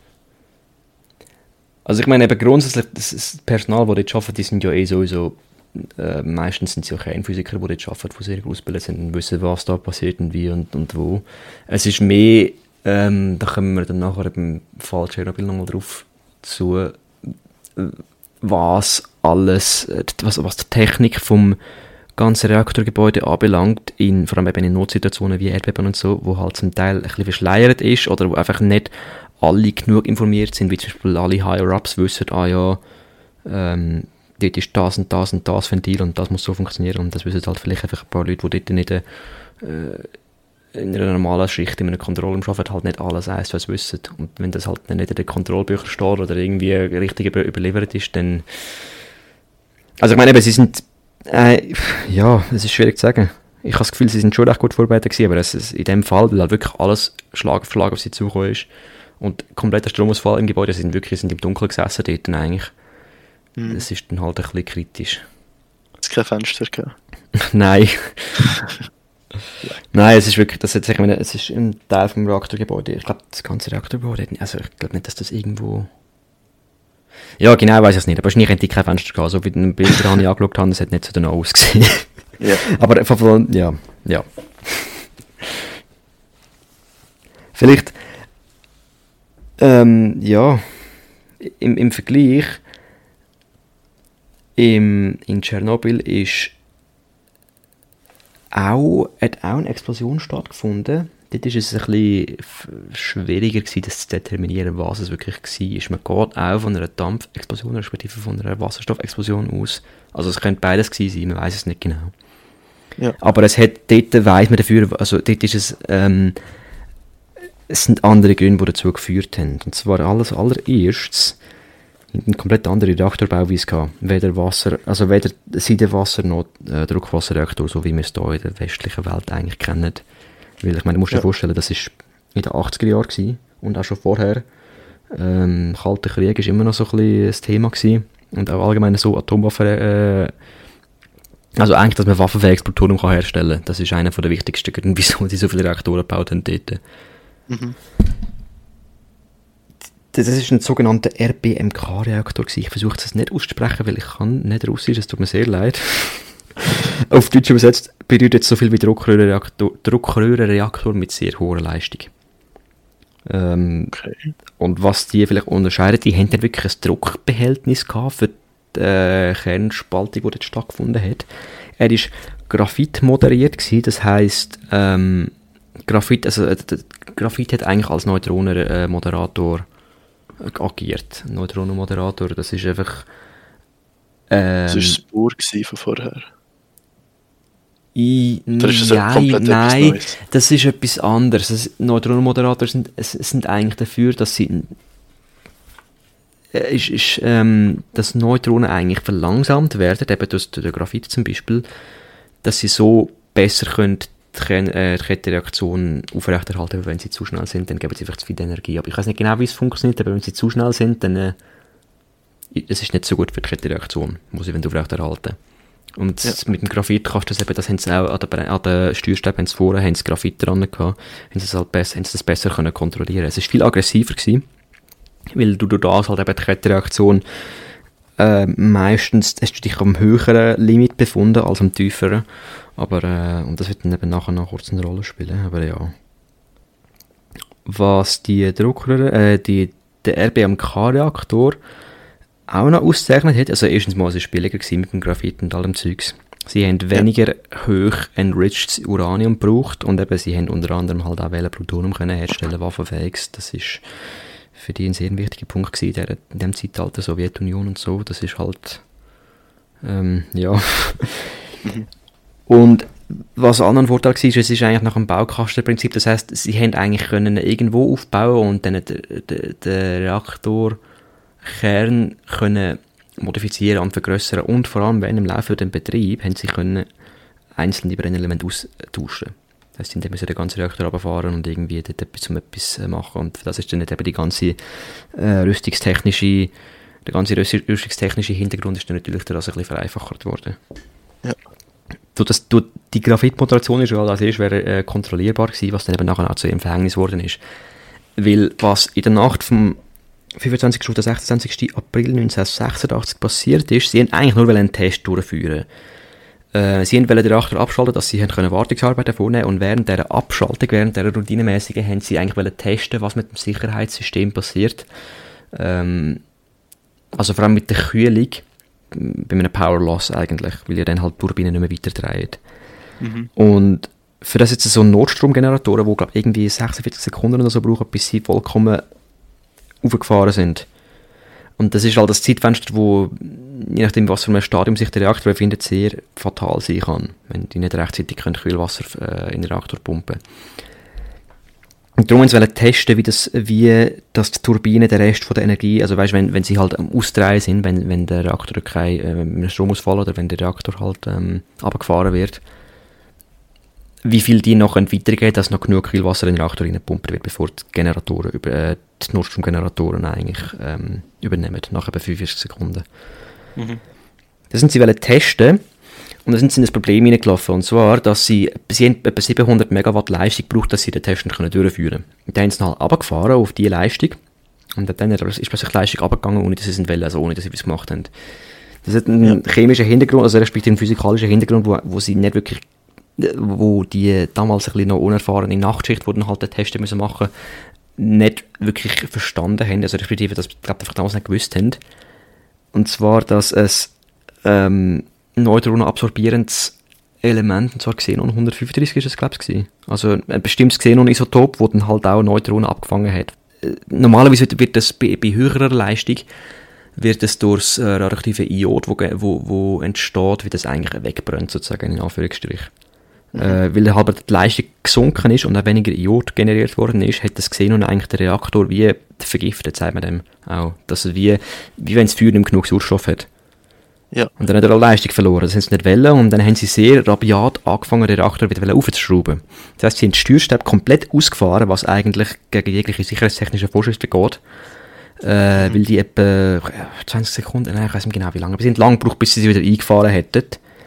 Also ich meine eben grundsätzlich, das, das Personal, das dort arbeitet, die sind ja eh sowieso, äh, meistens sind es ja Kernphysiker, die dort arbeiten, die sehr gut ausgebildet sind und wissen, was da passiert und wie und, und wo. Es ist mehr, ähm, da kommen wir dann nachher im Fall Tschernobyl nochmal drauf zu, äh, was alles, äh, was, was die Technik vom ganzen Reaktorgebäude anbelangt, in, vor allem eben in Notsituationen wie Erdbeben und so, wo halt zum Teil ein bisschen verschleiert ist oder wo einfach nicht alle genug informiert sind, wie zum Beispiel alle Higher-Ups wissen, ah ja, ähm, dort ist das und das und das Ventil und das muss so funktionieren und das wissen halt vielleicht einfach ein paar Leute, die dort nicht äh, in einer normalen Schicht, in einer Kontrolle arbeiten, halt nicht alles eins was wissen. Und wenn das halt nicht in den Kontrollbüchern steht oder irgendwie richtig über, überliefert ist, dann... Also ich meine eben, sie sind... Äh, ja, es ist schwierig zu sagen. Ich habe das Gefühl, sie sind schon recht gut vorbereitet gewesen, aber es ist in dem Fall, weil halt wirklich alles Schlag auf Schlag auf sie zugekommen ist und kompletter Stromausfall im Gebäude, sie sind wirklich sind im Dunkeln gesessen dort eigentlich. Hm. Das ist dann halt ein bisschen kritisch. Hat es kein Fenster gehabt? Nein. Nein, es ist wirklich, das jetzt, ich meine, es ist ein Teil vom Reaktorgebäude. Ich glaube, das ganze Reaktorgebäude, also ich glaube nicht, dass das irgendwo... Ja, genau, weiß ich es nicht, aber wahrscheinlich hätte ich kein Fenster gehabt. So wie den Bilder habe ich angeschaut habe, das hat nicht so danach ausgesehen. Ja. Aber von, ja, ja. Vielleicht, ähm, ja, im, im Vergleich, im, in Tschernobyl ist auch, hat auch eine Explosion stattgefunden. Dort war es ein bisschen schwieriger gewesen, das zu determinieren, was es wirklich war. Man geht auch von einer Dampfexplosion, respektive von einer Wasserstoffexplosion aus. Also es könnte beides gewesen sein, man weiß es nicht genau. Ja. Aber es hat, dort weiss man dafür, also dort ist es, ähm, es sind andere Gründe, die dazu geführt haben. Und zwar alles allererstes einen komplett anderen Reaktorbauweise gehabt. Weder Wasser, also weder Seidewasser noch äh, Druckwasserreaktor, so wie wir es hier in der westlichen Welt eigentlich kennen. Weil ich meine, du musst dir ja vorstellen, das war in den achtziger Jahren gewesen, und auch schon vorher. Ähm, Kalter Krieg war immer noch so ein bisschen das Thema gewesen. Und auch allgemein so Atomwaffen, äh, also eigentlich, dass man waffenfähiges Plutonium kann herstellen kann. Das ist einer der wichtigsten Gründe, wieso die so viele Reaktoren gebaut haben dort. Mhm. Das ist ein sogenannter R B M K-Reaktor gewesen. Ich versuche das nicht auszusprechen, weil ich kann nicht Russisch, es tut mir sehr leid. Auf Deutsch übersetzt berührt jetzt so viel wie Druckröhrenreaktor, Druckröhrenreaktor mit sehr hoher Leistung. Ähm, okay. Und was die vielleicht unterscheidet, die haben dann wirklich ein Druckbehältnis gehabt für die äh, Kernspaltung, die dort stattgefunden hat. Er war Graphit moderiert gewesen, das heisst, ähm, Graphit, also äh, Graphit hat eigentlich als Neutronenmoderator äh, agiert. Neutronenmoderator, das ist einfach... Ähm, das war das Spur von vorher. I, das nein, nein, das ist etwas anderes. Das, Neutronenmoderatoren sind, sind eigentlich dafür, dass sie äh, ist, ist, ähm, dass Neutronen eigentlich verlangsamt werden, eben durch den Graphit zum Beispiel, dass sie so besser können die, äh, die Kettenreaktion aufrechterhalten, wenn sie zu schnell sind, dann geben sie einfach zu viel Energie. Aber ich weiß nicht genau, wie es funktioniert, aber wenn sie zu schnell sind, dann äh, das ist nicht so gut für die Kettenreaktion, muss sie aufrechterhalten. Und ja. Mit dem Graphit kannst du das eben, das haben sie auch an der, an der Steuerstäbe, haben sie vorher, haben sie Graphit dran gehabt, haben sie das, halt besser, haben sie das besser können kontrollieren. Es war viel aggressiver gewesen, weil du durch das halt eben die Kettenreaktion äh, meistens hast du dich am höheren Limit befunden als am tieferen, aber äh, und das wird dann eben nachher noch kurz eine Rolle spielen, aber ja. Was die Drucker, äh, die, der R B M K-Reaktor auch noch auszeichnet hat, also erstens mal, es war billiger gewesen mit dem Graphit und allem Zeugs. Sie haben weniger ja. hoch enriched Uranium gebraucht und eben, sie haben unter anderem halt auch Plutonium können herstellen, waffenfähiges. Das ist für die ein sehr wichtiger Punkt gewesen, der, in dem Zeitalter Sowjetunion und so. Das ist halt, ähm, ja. Mhm. Und was ein anderer Vorteil war, ist, es ist eigentlich nach dem Baukastenprinzip, das heisst, sie haben eigentlich können irgendwo aufbauen und dann den, den, den Reaktor Kern können modifizieren und vergrößern und vor allem während dem laufenden Betrieb haben sie können einzelne Brennelemente austauschen. Das heisst, indem sie den ganzen Reaktor runterfahren und irgendwie dort etwas um etwas machen und das ist dann nicht eben die ganze äh, rüstungstechnische der ganze rüstungstechnische Hintergrund ist dann natürlich das ein bisschen vereinfacht worden. Ja. Du, das, du, die Graphitmoderation ist ja als erstes äh, kontrollierbar gewesen, was dann eben nachher auch zu ihrem Verhängnis geworden ist. Weil was in der Nacht vom fünfundzwanzigsten auf den sechsundzwanzigsten April neunzehnhundertsechsundachtzig passiert ist, sie wollten eigentlich nur einen Test durchführen. Äh, sie wollten den Reaktor abschalten, dass sie können Wartungsarbeiten vornehmen konnten, und während dieser Abschaltung, während dieser routinemäßigen, haben sie eigentlich wollen testen, was mit dem Sicherheitssystem passiert. Ähm, also vor allem mit der Kühlung, bei einem Power Loss eigentlich, weil ja dann halt die Turbinen nicht mehr weiter drehen. Mhm. Und für das jetzt so Notstromgeneratoren, die glaube irgendwie sechsundvierzig Sekunden oder so brauchen, bis sie vollkommen aufgefahren sind. Und das ist halt das Zeitfenster, wo, je nachdem, was für ein Stadium sich der Reaktor befindet, sehr fatal sein kann, wenn die nicht rechtzeitig können Kühlwasser äh, in den Reaktor pumpen. Und darum wollen sie testen, wie das, wie das die Turbine den Rest von der Energie, also weißt, wenn, wenn sie halt am Ausdrehen sind, wenn, wenn der Reaktor kein äh, Stromausfall oder wenn der Reaktor halt ähm, runtergefahren wird, wie viel die noch weitergehen, dass noch genug Kühlwasser in den Reaktor reinpumpen wird, bevor die Generatoren, über, äh, die Notstromgeneratoren eigentlich ähm, übernehmen, nach etwa fünfundvierzig Sekunden. Mhm. Das sind sie wollen testen, und da sind sie in ein Problem hineingelaufen, und zwar, dass sie, sie haben etwa siebenhundert Megawatt Leistung gebraucht, dass sie den Test können durchführen können. Und dann haben sie halt runtergefahren auf diese Leistung, und dann ist plötzlich die Leistung runtergegangen, ohne dass sie es wollen, also ohne dass sie es gemacht haben. Das hat einen ja. chemischen Hintergrund, also respektive einen physikalischen Hintergrund, wo, wo sie nicht wirklich, wo die damals ein bisschen noch unerfahrene Nachtschicht, die dann halt den Test müssen machen, nicht wirklich verstanden haben, also respektive das glaube ich damals nicht gewusst haben. Und zwar, dass es ähm, neutronenabsorbierendes Element, und zwar Xenon hundertfünfunddreißig ist es glaube ich gewesen. Also ein bestimmtes Xenon-Isotop, das dann halt auch Neutronen abgefangen hat. Äh, normalerweise wird das bei, bei höherer Leistung wird es durch das äh, radioaktive Iod, wo, wo, wo entsteht, wie das eigentlich wegbrennt, sozusagen in Anführungsstrichen. Mhm. Äh, weil halt die Leistung gesunken ist und auch weniger Iod generiert worden ist, hat das Xenon eigentlich den Reaktor wie vergiftet, sagt man dem auch. Dass es wie, wie wenn das Feuer nicht genug Sauerstoff hat. Ja. Und dann hat er auch Leistung verloren. Das haben sie nicht wollen, und dann haben sie sehr rabiat angefangen, den Reaktor wieder aufzuschrauben. Das heisst, sie haben den Steuerstab komplett ausgefahren, was eigentlich gegen jegliche sicherheitstechnische Vorschriften geht. Äh, mhm. Weil die etwa zwanzig Sekunden, nein, ich weiß nicht genau wie lange, aber sie haben lange gebraucht, bis sie sie wieder eingefahren hätten.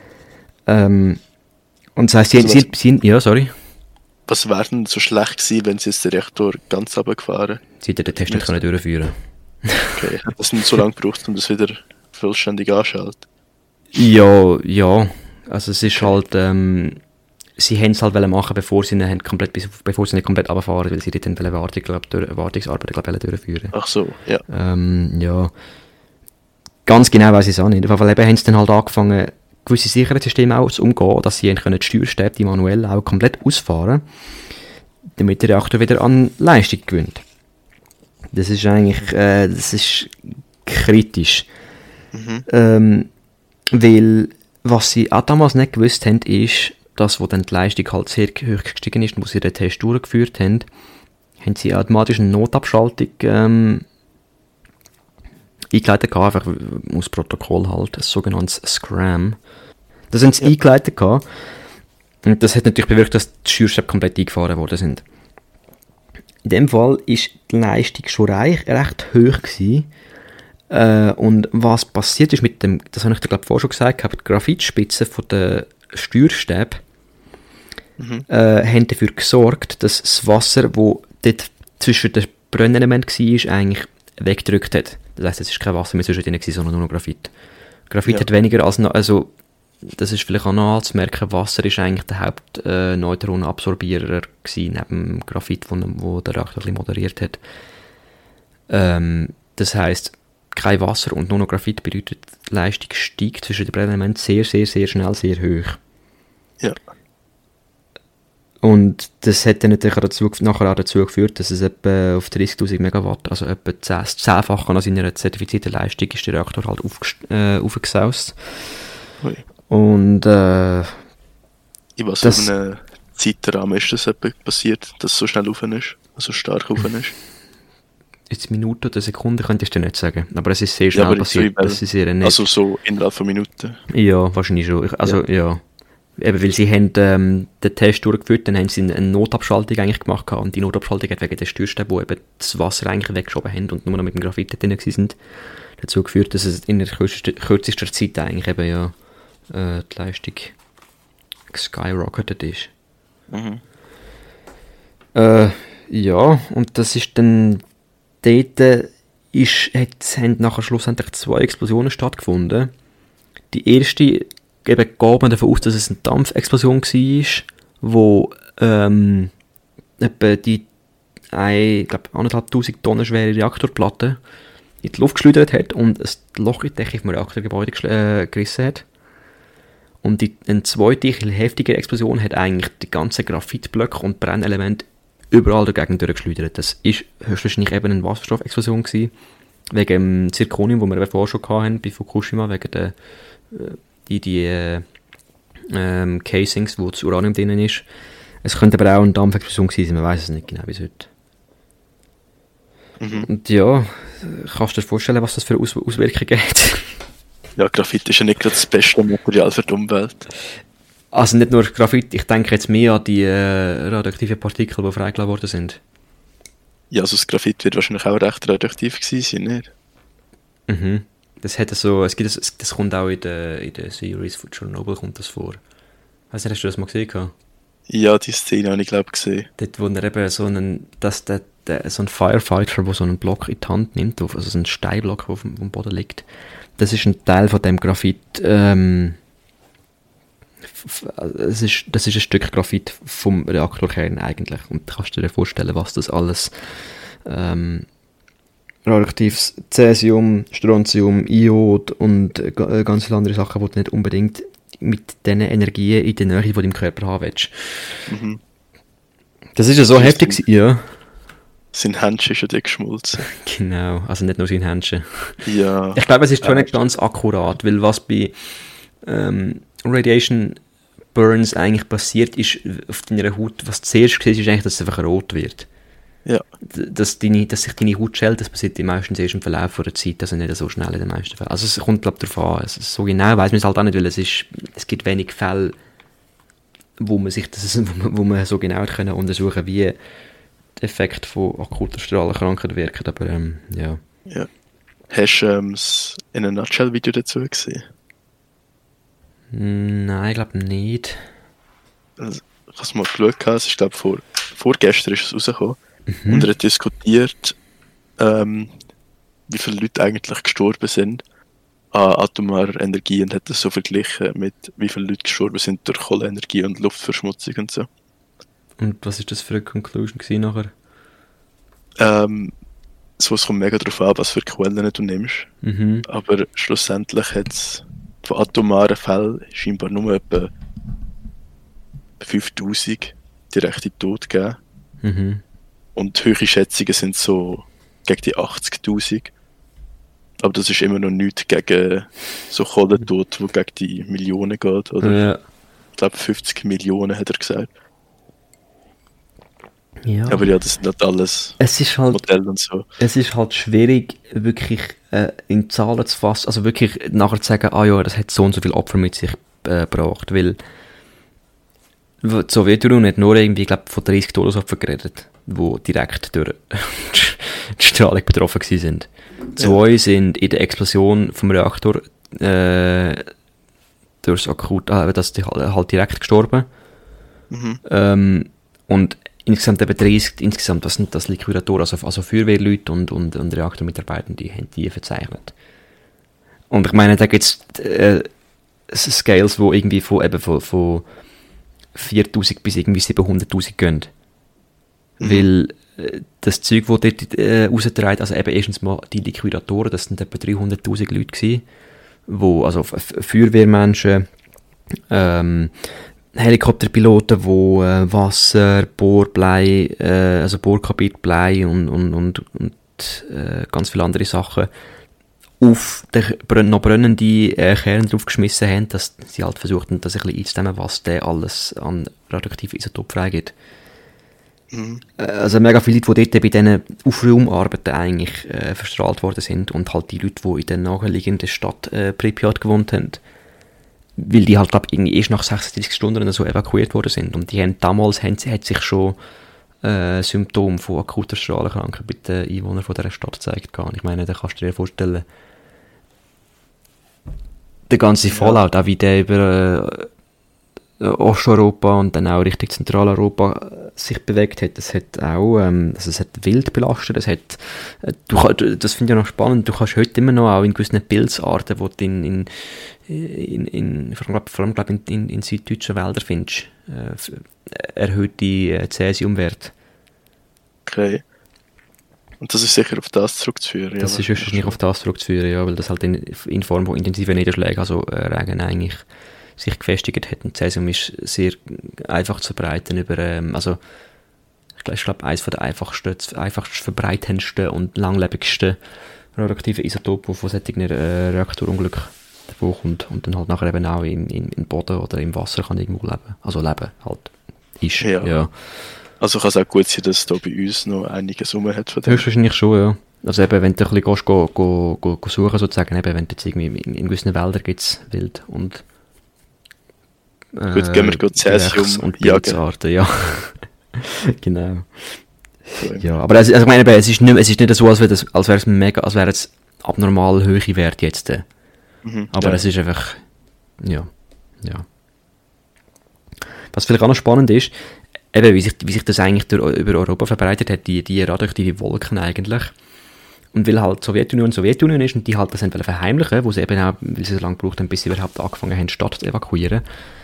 Ähm, und das heisst, sie, also sie, sie, sie, ja, sorry. Was wäre denn so schlecht gewesen, wenn sie jetzt den Reaktor ganz runtergefahren? Sie hätten den Test nicht können durchführen. Okay, hat das nicht so lange gebraucht, um das wieder vollständig anschalten? Ja, ja. Also es ist halt, ähm, sie haben es halt machen, bevor sie nicht komplett, bevor sie nicht komplett runterfahren, weil sie dort eine Wartung, glaub, durch, Wartungsarbeiten glaub, durchführen. Ach so, ja. Ähm, ja. Ganz genau weiss ich es auch nicht. Auf jeden Fall haben sie dann halt angefangen, gewisse Sicherheitssysteme auch zu umgehen, dass sie können die Steuerstäbe, die manuell auch komplett ausfahren, damit der Reaktor wieder an Leistung gewinnt. Das ist eigentlich, äh, das ist kritisch. Mhm. Ähm, weil, was sie auch damals nicht gewusst haben, ist, dass, wo dann die Leistung halt sehr hoch gestiegen ist und wo sie den Test durchgeführt haben, haben sie automatisch eine Notabschaltung ähm, eingeleitet gehabt, einfach aus Protokoll halt, ein sogenanntes Scram. Das haben sie ja. eingeleitet gehabt, und das hat natürlich bewirkt, dass die Steuerstäbe komplett eingefahren worden sind. In dem Fall ist die Leistung schon reich, recht hoch gewesen. Äh, und was passiert ist mit dem, das habe ich dir glaube vorher schon gesagt, die Graphitspitzen von den Steuerstäben mhm. äh, haben dafür gesorgt, dass das Wasser, das dort zwischen den Brennelementen war, eigentlich weggedrückt hat. Das heisst, es war kein Wasser mehr zwischen denen, sondern nur noch Graphit. Graphit ja. hat weniger als, also das ist vielleicht auch noch anzumerken, Wasser ist eigentlich der Hauptneutronenabsorbierer gewesen, neben dem Graphit, wo der Reaktor ein bisschen moderiert hat. Ähm, das heisst, kein Wasser und nur noch Graphit bedeutet, die Leistung steigt zwischen den Brennelementen sehr, sehr, sehr schnell, sehr hoch. Ja. Und das hat dann natürlich auch dazu, nachher auch dazu geführt, dass es etwa auf dreißigtausend Megawatt, also etwa zehnfacher an seiner zertifizierten Leistung, ist der Reaktor halt aufgest- äh, aufgesaust. Ui. Und äh, in was für einem Zeitrahmen ist das etwa passiert, dass es so schnell rauf ist, also stark rauf ist? Jetzt Minuten oder Sekunden könnte ich dir nicht sagen, aber es ist sehr schnell ja, passiert. So das ist sehr nett. Also so innerhalb von Minuten? Ja, wahrscheinlich schon. Ich, also ja. ja. eben, weil sie haben ähm, den Test durchgeführt, dann haben sie eine Notabschaltung eigentlich gemacht gehabt, und die Notabschaltung hat wegen der Steuerstäbe, wo eben das Wasser eigentlich weggeschoben haben und nur noch mit dem Graphit drin sind, dazu geführt, dass es in der kürzester, kürzester Zeit eigentlich eben ja äh, die Leistung skyrocketed ist. Mhm. Äh, ja, und das ist dann dort ist, hat, haben nachher schlussendlich zwei Explosionen stattgefunden. Die erste, eben geht man davon aus, dass es eine Dampfexplosion war, wo ähm, etwa die ein, glaub, eineinhalbtausend Tonnen schwere Reaktorplatte in die Luft geschleudert hat und ein Loch in die Decke vom Reaktorgebäude äh, gerissen hat. Und die, eine zweite, heftige Explosion hat eigentlich die ganzen Graphitblöcke und Brennelemente überall dagegen durchgeschleudert. Das ist höchstwahrscheinlich eben eine Wasserstoffexplosion gewesen, wegen dem Zirconium, das wir eben vorher schon hatten, bei Fukushima, wegen der die, die äh, ähm, Casings, wo das Uranium drin ist. Es könnte aber auch eine Dampfexplosion gewesen sein, man weiß es nicht genau bis heute. Mhm. Und ja, kannst du dir vorstellen, was das für Aus- Auswirkungen hat? Ja, Graphit ist ja nicht gerade das beste Material für die Umwelt. Also nicht nur Graphit, ich denke jetzt mehr an die äh, radioaktiven Partikel, die freigelassen worden sind. Ja, also das Graphit wird wahrscheinlich auch recht radioaktiv gewesen sein, nicht? Mhm. Das hat so, es gibt das, das kommt auch in der, in der Series von Chernobyl kommt das vor. Weißt du, hast du das mal gesehen? Gehabt? Ja, die Szene habe ich glaube gesehen. Dort, wo er eben so einen, dass der, der, so ein Firefighter, der so einen Block in die Hand nimmt, also so einen Steinblock, der auf dem, auf dem Boden liegt, das ist ein Teil von dem Graphit, ähm, es ist, das ist ein Stück Graphit vom Reaktorkern eigentlich, und kannst du dir vorstellen, was das alles ähm, radioaktives Cäsium, Strontium, Iod und äh, ganz viele andere Sachen, die du nicht unbedingt mit diesen Energien in der Nähe von deinem Körper haben willst. Mhm. Das ist ja so heftig, sind, ja. Sein Händchen ist ja dort geschmolzen. Genau, also nicht nur sein Händchen. Ja. Ich glaube, es ist schon äh, nicht ganz akkurat, weil was bei ähm, Radiation Burns eigentlich passiert ist auf deiner Haut, was zuerst siehst, ist eigentlich, dass es einfach rot wird. Ja. Dass, deine, dass sich deine Haut schält, das passiert meistens erst im Verlauf der Zeit, also nicht so schnell in den meisten Fällen. Also es kommt, glaube ich, darauf an. Also so genau weiß man es halt auch nicht, weil es ist, es gibt wenig Fälle, wo man sich das, wo man so genau können untersuchen, wie der Effekt von akuter Strahlenkrankheit wirkt, aber ähm, ja. Ja. Hast du ähm, das in einem Nutshell-Video dazu gesehen? Nein, ich glaube nicht. Also, ich habe es mal geschaut, es ist glaube vor, vorgestern ist es rausgekommen. Mhm. Und er hat diskutiert, ähm, wie viele Leute eigentlich gestorben sind an atomarer Energie und hat das so verglichen mit wie viele Leute gestorben sind durch Kohleenergie und Luftverschmutzung und so. Und was ist das für eine Conclusion gewesen nachher? Ähm, so, es kommt mega darauf an, was für Quellen du nimmst. Mhm. Aber schlussendlich hat es von atomaren Fällen scheinbar nur etwa fünftausend direkte Tod gegeben. Mhm. Und höhere Schätzungen sind so gegen die achtzigtausend. Aber das ist immer noch nichts gegen so Kohlentod, wo gegen die Millionen geht. Oder? Ja. Ich glaube fünfzig Millionen hat er gesagt. Ja. Aber ja, das sind halt alles Es ist halt, Modelle und so. es ist halt schwierig, wirklich äh, in Zahlen zu fassen, also wirklich nachher zu sagen, ah ja, das hat so und so viele Opfer mit sich äh, gebracht, weil die Sowjetunion hat nur irgendwie, glaube von dreißig Todesopfern geredet, die direkt durch die Strahlung betroffen gewesen sind. Zwei ja. sind in der Explosion vom Reaktor äh, durch das Akut, äh, das die halt direkt gestorben. Mhm. Ähm, und insgesamt eben dreißig, insgesamt, das sind das Liquidatoren, also, also Feuerwehrleute und, und, und Reaktormitarbeiter, die haben die verzeichnet. Und ich meine, da gibt es äh, Scales, die irgendwie von, eben von, von viertausend bis irgendwie siebenhunderttausend gehen. Mhm. Weil äh, das Zeug, das dort äh, raustreibt, also eben erstens mal die Liquidatoren, das sind etwa dreihunderttausend Leute gewesen, wo, also F- Feuerwehrmenschen, ähm, Helikopterpiloten, die äh, Wasser, Bohrblei, äh, also Bohrkarbid, Blei und, und, und, und äh, ganz viele andere Sachen auf den noch brennende äh, Kerne draufgeschmissen haben, dass sie halt versuchten, das ein bisschen einzudämmen, was der alles an radioaktiven Isotop freigibt. Mhm. Also mega viele Leute, die dort bei diesen Aufräumarbeiten eigentlich äh, verstrahlt worden sind und halt die Leute, die in der naheliegenden Stadt äh, Pripyat gewohnt haben. weil die halt, glaube ich, irgendwie erst nach sechsunddreißig Stunden oder so evakuiert worden sind. Und die haben damals haben, hat sich schon äh, Symptome von akuter Strahlenkrankheit bei den Einwohnern von dieser Stadt gezeigt. Und ich meine, da kannst du dir vorstellen, der ganze Fallout, ja. Auch wie der über äh, Osteuropa und dann auch Richtung Zentraleuropa äh, sich bewegt hat, das hat auch, ähm, also es hat wild belastet, das hat, äh, du, das finde ich auch noch spannend, du kannst heute immer noch auch in gewissen Pilzarten, die du in, in, in, in vor allem, vor allem glaub, in, in, in süddeutschen Wäldern findest, äh, erhöhte äh, Cäsiumwerte. Okay. Und das ist sicher auf das zurückzuführen? Das ja, ist höchstens nicht auf das zurückzuführen, ja, weil das halt in, in Form von intensiven Niederschlägen, also äh, Regen eigentlich, sich gefestigt hat. Und Cäsium ist sehr einfach zu verbreiten über, ähm, also ich glaube, eines der einfachsten, einfachst verbreitendsten und langlebigsten radioaktiven Isotopen, von solchen äh, Reaktorunglück vorkommt und dann halt nachher eben auch in, in, in Boden oder im Wasser kann irgendwo leben. Also leben halt. Ist, ja. ja. Also kann es auch gut sein, dass es da bei uns noch einiges rum hat von dem. Höchstwahrscheinlich schon, ja. Also eben, wenn du ein bisschen gehst, go, go, go, go suchen sozusagen, eben, wenn du jetzt irgendwie in, in gewissen Wäldern gibt es wild und äh, gut, gehen wir gut Cäsium und Pilzarten, ja. Genau. So, ja, aber also, also ich meine, es ist nicht, es ist nicht so, als wäre es als wäre es mega, als wäre es abnormal hohe Werte jetzt. Mhm, aber ja. Es ist einfach, ja, ja. Was vielleicht auch noch spannend ist, eben, wie sich, wie sich das eigentlich durch, über Europa verbreitet hat, die, die radioaktive Wolken eigentlich. Und weil halt Sowjetunion Sowjetunion ist und die halt das verheimlichen, wo sie eben auch, weil sie so lange gebraucht haben, bis sie überhaupt angefangen haben, die Stadt zu evakuieren,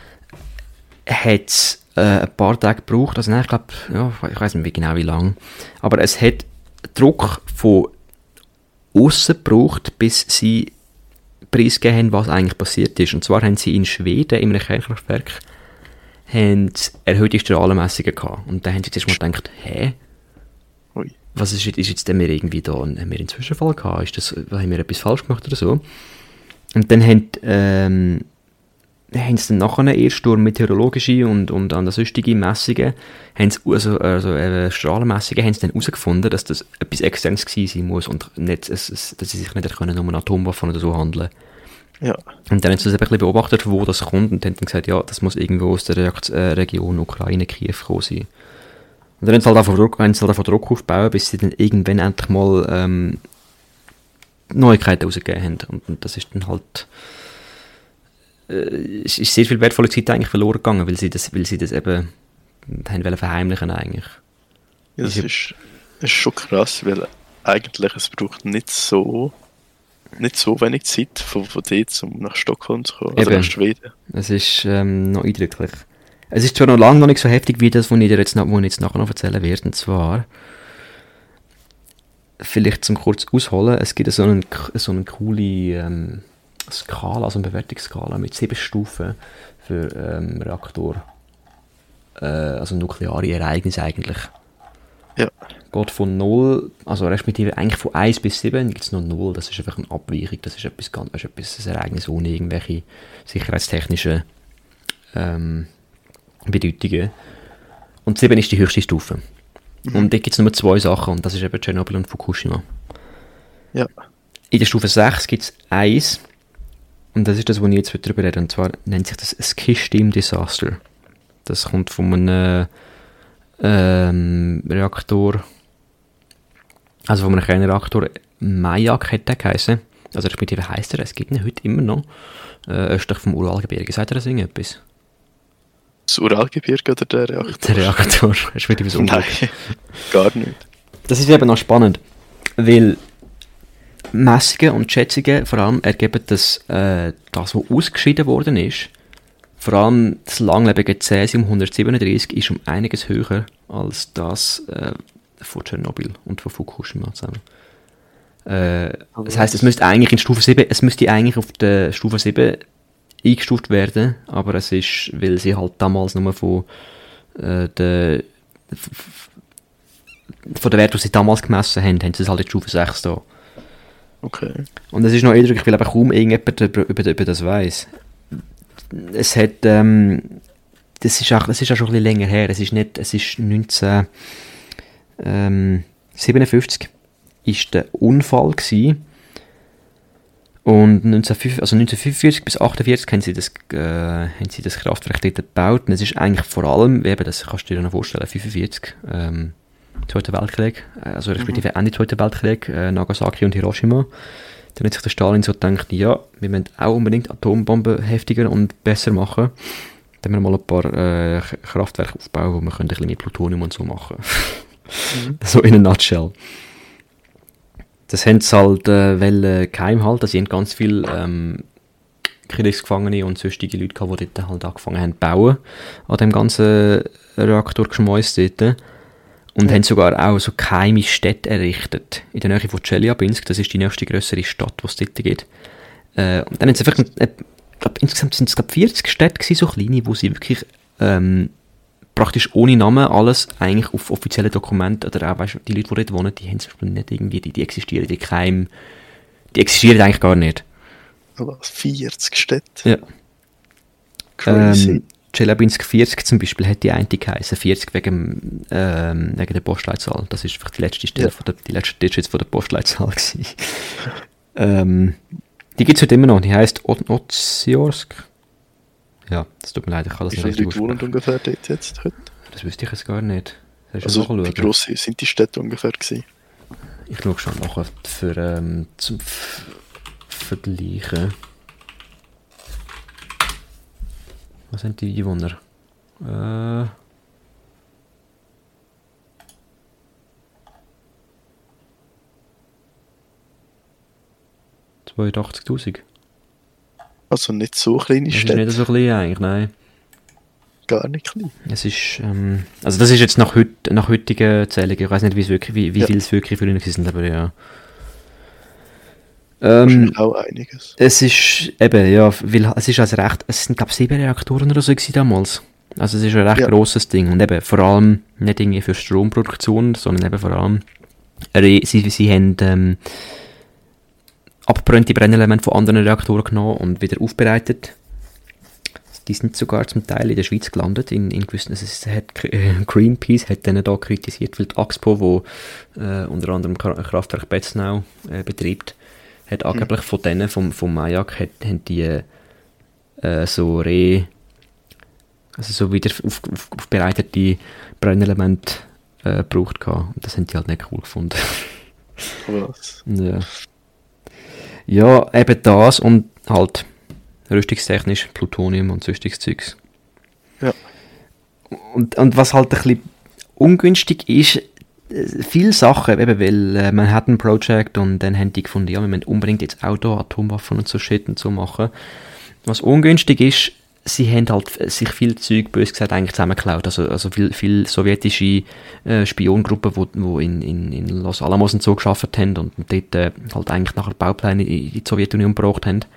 hat es äh, ein paar Tage gebraucht, also nein, ich glaube, ja, ich weiß nicht genau wie lange, aber es hat Druck von außen gebraucht, bis sie preisgegeben haben, was eigentlich passiert ist. Und zwar haben sie in Schweden, in einem Kernkraftwerk, haben erhöhte Strahlenmessungen gehabt. Und dann haben sie zuerst mal gedacht, hä? Ui. Was ist, ist jetzt denn wir irgendwie da, haben wir einen Zwischenfall gehabt? Ist das, haben wir etwas falsch gemacht oder so? Und dann haben, ähm, haben sie dann nachher erst durch meteorologische und, und an der sonstige Messungen, haben sie, also, also äh, Strahlenmessungen, haben sie dann herausgefunden, dass das etwas Externes gewesen sein muss und nicht, es, es, dass sie sich nicht können, um eine Atomwaffe oder so handeln. Ja. Und dann haben sie das ein bisschen beobachtet, wo das kommt und haben dann gesagt, ja, das muss irgendwo aus der Reakt- äh, Region Ukraine, Kiew kommen sein. Und dann haben sie halt einfach Druck, haben sie halt einfach Druck aufbauen, bis sie dann irgendwann endlich mal ähm, Neuigkeiten rausgegeben haben. Und, und das ist dann halt äh, es ist sehr viel wertvolle Zeit eigentlich verloren gegangen, weil sie das, weil sie das eben haben wollen verheimlichen eigentlich. Ja, das ist, ist schon krass, weil eigentlich es braucht nicht so nicht so wenig Zeit von, von dort, um nach Stockholm zu kommen, also nach Schweden. Es ist ähm, noch eindrücklich. Es ist zwar noch lange noch nicht so heftig wie das, was ich dir jetzt, noch, was ich jetzt nachher noch erzählen werde, und zwar vielleicht zum kurz ausholen, es gibt so eine, so eine coole ähm, Skala, also eine Bewertungsskala mit sieben Stufen für ähm, Reaktor, äh, also nukleare Ereignisse eigentlich. Ja. Geht von null, also respektive eigentlich von eins bis sieben gibt es noch null, das ist einfach eine Abweichung, das ist etwas ganz, das ist etwas, ein Ereignis ohne irgendwelche sicherheitstechnischen ähm, Bedeutungen. Und sieben ist die höchste Stufe. Mhm. Und dort gibt es nur zwei Sachen, und das ist eben Tschernobyl und Fukushima. Ja. In der Stufe sechs gibt es eins, und das ist das, was ich jetzt darüber rede, und zwar nennt sich das Ski-Steam Disaster. Das kommt von einem ähm, Reaktor, also von einem kleinen Reaktor, Mayak hat der geheißen. Also respektive heisst er, es gibt ihn heute immer noch, äh, östlich vom Uralgebirge. Sagt er das irgendetwas? Das Uralgebirge oder der Reaktor? Der Reaktor, respektive das Unglück. Nein, gar nicht. Das ist eben noch spannend, weil Messungen und Schätzungen vor allem ergeben, dass äh, das, was ausgeschieden worden ist, vor allem das langlebige Cäsium hundertsiebenunddreißig ist um einiges höher als das äh, von Tschernobyl und von Fukushima zusammen. Äh, das heisst, es müsste eigentlich in Stufe sieben, es müsste eigentlich auf der Stufe sieben eingestuft werden, aber es ist, weil sie halt damals nur von äh, der von der Wert, die sie damals gemessen haben, haben sie es halt in Stufe sechs da. Okay. Und es ist noch eindrücklich, weil aber kaum irgendjemand über, über, über das weiss. Es hat, ähm, das ist auch, das ist auch schon ein bisschen länger her, es ist nicht, es ist neunzehnhundertsiebenundfünfzig ist der Unfall gewesen, Und neunzehnhundertfünf, also neunzehnhundertfünfundvierzig bis achtundvierzig haben sie das, äh, haben sie das Kraftwerk dort gebaut. Und es ist eigentlich vor allem, eben, das kannst du dir noch vorstellen, fünfundvierzig, ähm, Zweiter Weltkrieg, also respektive mhm. Ende Zweiter Weltkrieg, äh, Nagasaki und Hiroshima. Dann hat sich der Stalin so gedacht, ja, wir müssen auch unbedingt Atombomben heftiger und besser machen. Dann müssen wir mal ein paar äh, Kraftwerke aufbauen, wo wir können ein bisschen mehr Plutonium und so machen. Mhm. So in a nutshell. Das haben sie halt äh, wollen geheim halten. Sie haben ganz viele ähm, Kriegsgefangene und sonstige Leute gehabt, die dort halt angefangen haben zu bauen. An dem ganzen Reaktorgeschmäus dort. Und ja. haben sogar auch so geheime Städte errichtet. In der Nähe von Tscheljabinsk. Das ist die nächste grössere Stadt, die es dort gibt. Äh, und dann haben sie einfach, äh, glaub, insgesamt sind es glaub, vierzig Städte gewesen, so kleine, wo sie wirklich ähm, praktisch ohne Namen alles eigentlich auf offiziellen Dokumenten, oder auch, weißt, die Leute, die dort wohnen, die haben zum Beispiel nicht irgendwie, die, die existieren, die Keim, die existieren eigentlich gar nicht. Aber vierzig Städte? Ja. Crazy. Ähm, Tscheljabinsk vierzig zum Beispiel hat die eine geheißen, vierzig wegen, ähm, wegen der Postleitzahl. Das ist die letzte Stelle, ja. von der, die letzte Digits von der Postleitzahl gewesen. ähm, die gibt es heute immer noch, die heisst Otsiorsk. Ja, das tut mir leid, ich kann das wie nicht richtig aussprechen. Wie viele Leute ungefähr dort jetzt heute? Das wüsste ich jetzt gar nicht. Also wie gross sind die Städte ungefähr gewesen? Ich schaue schon nachher für, ähm, zum F- Vergleichen. Was sind die Einwohner? Äh... zweiundachtzigtausend. Also nicht so kleine das Städte? Das ist nicht so klein eigentlich, nein. Gar nicht klein? Es ist, ähm, also das ist jetzt nach, heut, nach heutigen Zählungen, ich weiß nicht, wie, wirklich, wie, wie ja. viel es wirklich für ihn sind, aber ja. Ähm, auch einiges. Es ist eben, ja, weil es ist also recht, es sind glaube ich sieben Reaktoren oder so gewesen damals. Also es ist ein recht ja. grosses Ding und eben vor allem nicht irgendwie für Stromproduktion, sondern eben vor allem, sie, sie haben ähm, abgebrannte Brennelemente von anderen Reaktoren genommen und wieder aufbereitet. Die sind sogar zum Teil in der Schweiz gelandet, in, in gewissen, also es hat, äh, Greenpeace hat dann da kritisiert, weil die Axpo, wo äh, unter anderem Kraftwerk Betznau äh, betreibt, hat mhm. angeblich von denen, vom, vom Mayak, hat, haben die äh, so re, also so wieder auf, auf, aufbereitete Brennelemente äh, gebraucht gehabt. Und das haben die halt nicht cool gefunden. Was? Ja. Ja, eben das und halt rüstungstechnisch Plutonium und sonstiges Zeugs. Ja. Und, und was halt ein bisschen ungünstig ist, viele Sachen, eben weil äh, Manhattan Project und dann haben die gefunden, ja, wir müssen unbedingt jetzt auch da Atomwaffen und so Shit und so machen. Was ungünstig ist, sie haben halt sich viel Zeug, bös gesagt, eigentlich zusammengeklaut. Also, also viel, viel sowjetische äh, Spiongruppen, die wo, wo in, in, in Los Alamos und so gearbeitet haben und dort äh, halt eigentlich nachher Baupläne in die Sowjetunion gebracht haben.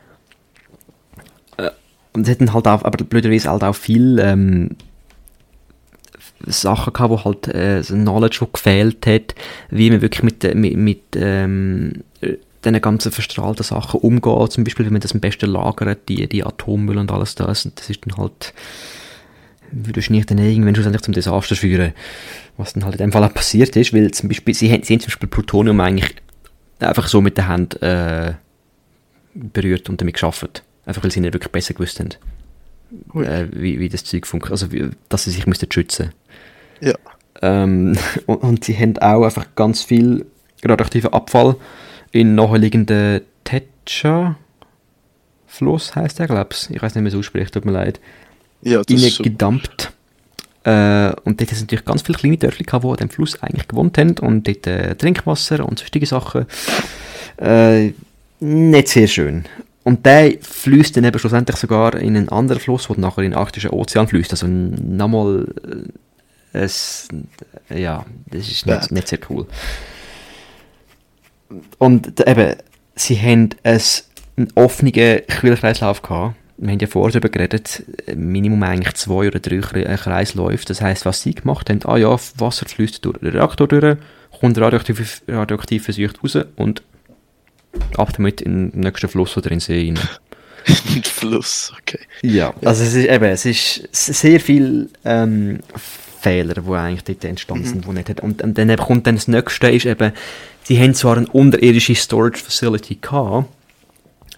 Äh, und sie hatten halt auch, aber blöderweise halt auch viel ähm, Sachen gehabt, wo halt äh, so Knowledge, wo gefehlt hat, wie man wirklich mit, mit, mit ähm, diesen ganzen verstrahlten Sachen umgehen, zum Beispiel, wie man das am besten lagert, die, die Atommüll und alles das, und das ist dann halt, würde wahrscheinlich dann irgendwann schlussendlich zum Desaster führen, was dann halt in dem Fall auch passiert ist, weil zum Beispiel, sie haben, sie haben zum Beispiel Plutonium eigentlich einfach so mit der Hand äh, berührt und damit geschaffen, einfach weil sie nicht wirklich besser gewusst haben, äh, wie, wie das Zeug funktioniert, also wie, dass sie sich müssten schützen. Ja. Ähm, und, und sie haben auch einfach ganz viel radioaktiven Abfall in naheliegenden Tetscha-Fluss, heisst der, glaube ich. Ich weiß nicht, wie man es ausspricht, tut mir leid. Ja, das ist so. Gedumpt. Äh, und dort sind natürlich ganz viele kleine Dörfchen gehabt, die an dem Fluss eigentlich gewohnt haben und dort äh, Trinkwasser und sonstige Sachen. Äh, nicht sehr schön. Und der fließt dann eben schlussendlich sogar in einen anderen Fluss, der nachher in den Arktischen Ozean fließt. Also nochmal, äh, es, ja, das ist nicht, nicht sehr cool. Und eben, sie haben einen offenen Kühlkreislauf gehabt. Wir haben ja vorher darüber geredet, Minimum eigentlich zwei oder drei Kreisläufe. Das heisst, was sie gemacht haben, ah ja, Wasser fließt durch den Reaktor durch, kommt radioaktiv, radioaktiv versiegt raus und ab damit in den nächsten Fluss oder in den See rein. In den Fluss, okay. Ja, also es ist eben, es ist sehr viel ähm, Fehler, die eigentlich dort entstanden sind, mhm. die nicht hat. Und, und dann kommt dann das Nächste, ist eben, sie haben zwar eine unterirdische Storage Facility gehabt,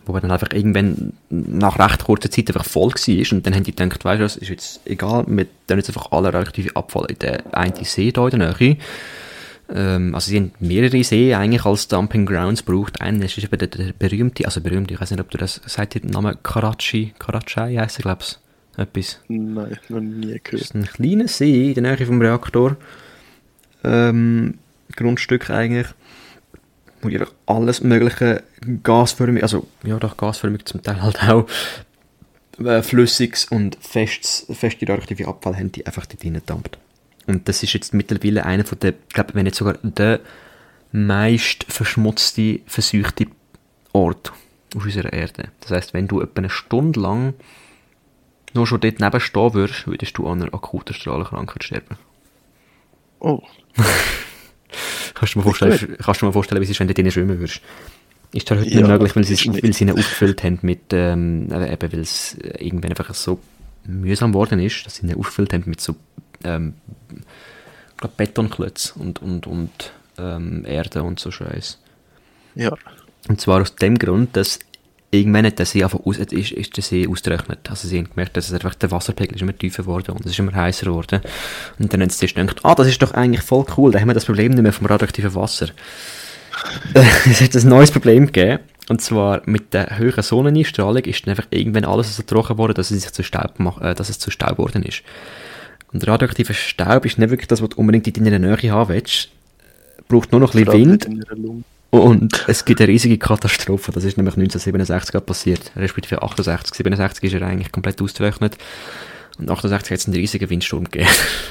wo dann einfach irgendwann nach recht kurzer Zeit einfach voll war. Und dann haben die gedacht, weißt du, es ist jetzt egal, wir tun jetzt einfach alle radioaktiven Abfall in den einen See da in der Nähe. Ähm, also sie haben mehrere Seen eigentlich als Dumping Grounds gebraucht. Einer ist eben der, der berühmte, also berühmte, ich weiß nicht, ob du das, sagt den Namen Karachi, Karachai heisst er, glaube ich, etwas. Nein, noch nie gehört. Das ist ein kleiner See in der Nähe vom Reaktor. Ähm, Grundstück eigentlich, wo einfach alles mögliche gasförmig, also ja doch gasförmig zum Teil halt auch, äh, flüssiges und festes, feste radioaktive Abfall haben die einfach dort reingedammt. Und das ist jetzt mittlerweile einer von der, ich glaube, wenn nicht sogar der meist verschmutzte, verseuchte Ort auf unserer Erde. Das heisst, wenn du etwa eine Stunde lang nur schon dort neben stehen würdest, würdest du an einer akuten Strahlenkrankheit sterben. Oh. kannst, du mir vorstellen, kannst du mir vorstellen, wie es ist, wenn du dort schwimmen würdest? Ist das heute Ja, nicht möglich, weil sie, nicht. weil sie ihn aufgefüllt haben mit, ähm, eben, weil es irgendwann einfach so mühsam geworden ist, dass sie ihn aufgefüllt haben mit so ähm, ich glaube Betonklötze und, und, und ähm, Erde und so Scheiß. Ja. Und zwar aus dem Grund, dass irgendwann hat der See einfach aus, ist, ist der See ausgetrocknet. Also sie haben gemerkt, dass es einfach der Wasserpegel ist immer tiefer geworden und es ist immer heißer geworden. Und dann haben sie sich gedacht, ah, das ist doch eigentlich voll cool, da haben wir das Problem nicht mehr vom radioaktiven Wasser. Es hat ein neues Problem gegeben. Und zwar mit der höheren Sonneneinstrahlung ist dann einfach irgendwann alles so trocken geworden, dass es sich zu Staub, mach, äh, dass es zu Staub geworden ist. Und radioaktiver Staub ist nicht wirklich das, was du unbedingt in deiner Nähe haben willst. Braucht nur noch ein bisschen Wind. Und es gibt eine riesige Katastrophe. Das ist nämlich neunzehnhundertsiebenundsechzig passiert. Respektive achtundsechzig. siebenundsechzig ist er eigentlich komplett ausgetrocknet. Und achtundsechzig hat es einen riesigen Windsturm gegeben.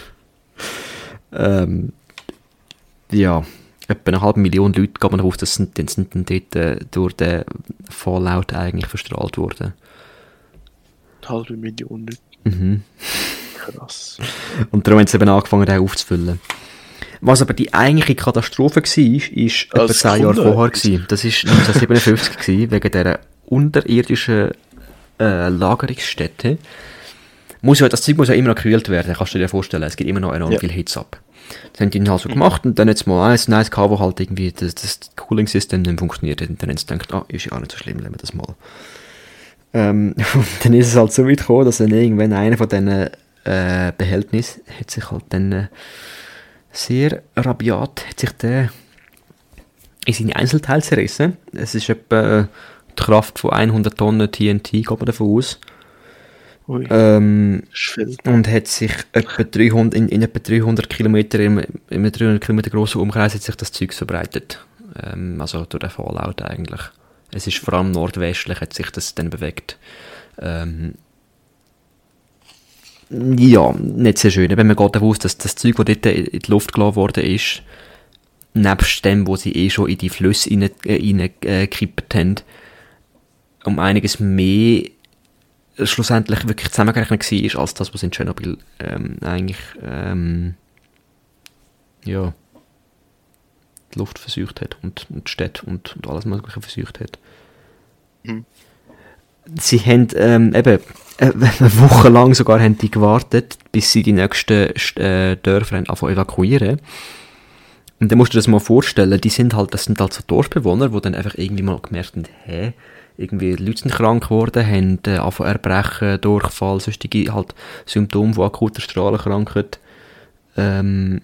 ähm, ja, etwa eine halbe Million Leute, geht man darauf, dass sind, dann sind dann dort äh, durch den Fallout eigentlich verstrahlt worden. Eine halbe Million Leute. Mhm. Krass. Und darum haben sie eben angefangen, den aufzufüllen. Was aber die eigentliche Katastrophe war, ist etwa Als zehn Jahre Kunde. vorher gewesen. Das war neunzehnhundertsiebenundfünfzig gewesen, wegen dieser unterirdischen äh, Lagerungsstätte. Muss ja, das Zeug muss ja immer noch gekühlt werden, kannst du dir vorstellen. Es gibt immer noch enorm Ja. viel Hitze ab. Das haben die dann halt so gemacht und dann jetzt mal eins und eins gehabt, wo halt irgendwie das, das Cooling-System nicht funktioniert hat. Und dann haben sie gedacht, ah, ist ja auch nicht so schlimm, lassen wir das mal. Ähm, und dann ist es halt so weit gekommen, dass dann irgendwann einer von diesen äh, Behältnissen hat sich halt dann äh, sehr rabiat, hat sich der in seine Einzelteile zerrissen. Es ist etwa äh, die Kraft von hundert Tonnen T N T, geht man davon aus. Ui, Ähm, das ist viel. und hat sich etwa dreihundert, in, in etwa dreihundert Kilometer, in, in einem dreihundert Kilometer grossen Umkreis hat sich das Zeug verbreitet. Ähm, also durch den Fallout eigentlich. Es ist vor allem nordwestlich hat sich das dann bewegt. Ähm, ja, nicht sehr schön. Wenn man geht davon aus, dass das Zeug, das dort in die Luft gelassen worden ist, nebst dem, wo sie eh schon in die Flüsse reingekippt äh, haben, um einiges mehr schlussendlich wirklich zusammengerechnet war, als das, was in Tschernobyl ähm, eigentlich ähm, ja, die Luft versucht hat und, und die Städte und, und alles Mögliche versucht hat. Mhm. Sie haben ähm, eben äh, eine Woche lang sogar haben die gewartet, bis sie die nächsten äh, Dörfer haben angefangen zu evakuieren. Und dann musst du dir das mal vorstellen, die sind halt, das sind halt so Dorfbewohner, die dann einfach irgendwie mal gemerkt haben, hä, irgendwie die Leute sind krank geworden, haben äh, angefangen Erbrechen, Durchfall, sonstige halt Symptome von akuter Strahlenkrankheit. Ähm,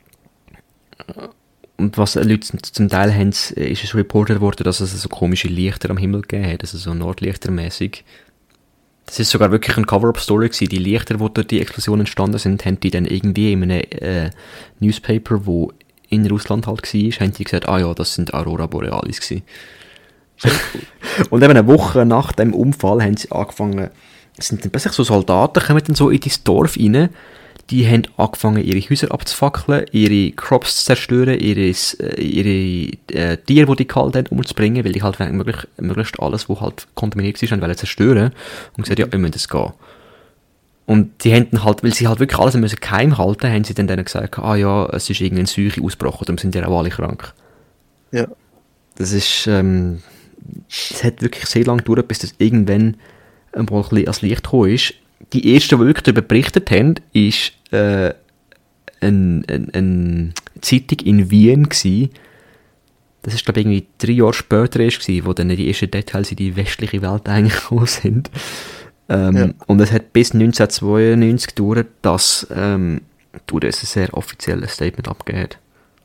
und was Leute zum Teil haben, ist es reported worden, dass es so komische Lichter am Himmel gegeben hat, also so Nordlichtermäßig. Das ist sogar wirklich eine Cover-Up-Story gewesen. Die Lichter, die durch die Explosion entstanden sind, haben die dann irgendwie in einem äh, Newspaper, wo in Russland halt war, haben die gesagt, ah ja, das sind Aurora Borealis gewesen. Und eben eine Woche nach dem Unfall haben sie angefangen, sind dann plötzlich so Soldaten, kommen dann so in dieses Dorf rein, die haben angefangen, ihre Häuser abzufackeln, ihre Crops zu zerstören, ihre, äh, ihre äh, Tiere, die die gehalten haben, umzubringen, weil die halt möglich, möglichst alles, was halt kontaminiert war, wollen zerstören. Und gesagt, ja, wir müssen das gehen. Und die haben dann halt, weil sie halt wirklich alles müssen geheim halten, haben sie dann denen gesagt, ah ja, es ist irgendein Seuche ausgebrochen, darum sind ja auch alle krank. Ja. Das ist, ähm, es hat wirklich sehr lange gedauert, bis das irgendwann mal ein bisschen ans Licht gekommen ist. Die ersten, die wirklich darüber berichtet haben, ist äh, eine ein, ein Zeitung in Wien gewesen, das ist glaube ich irgendwie drei Jahre später ist gewesen, wo dann die ersten Details in die westliche Welt eigentlich gekommen sind. Ähm, ja. Und es hat bis neunzehnhundertzweiundneunzig gedauert, dass ähm, die U d S S R offiziell ein Statement abgegeben hat.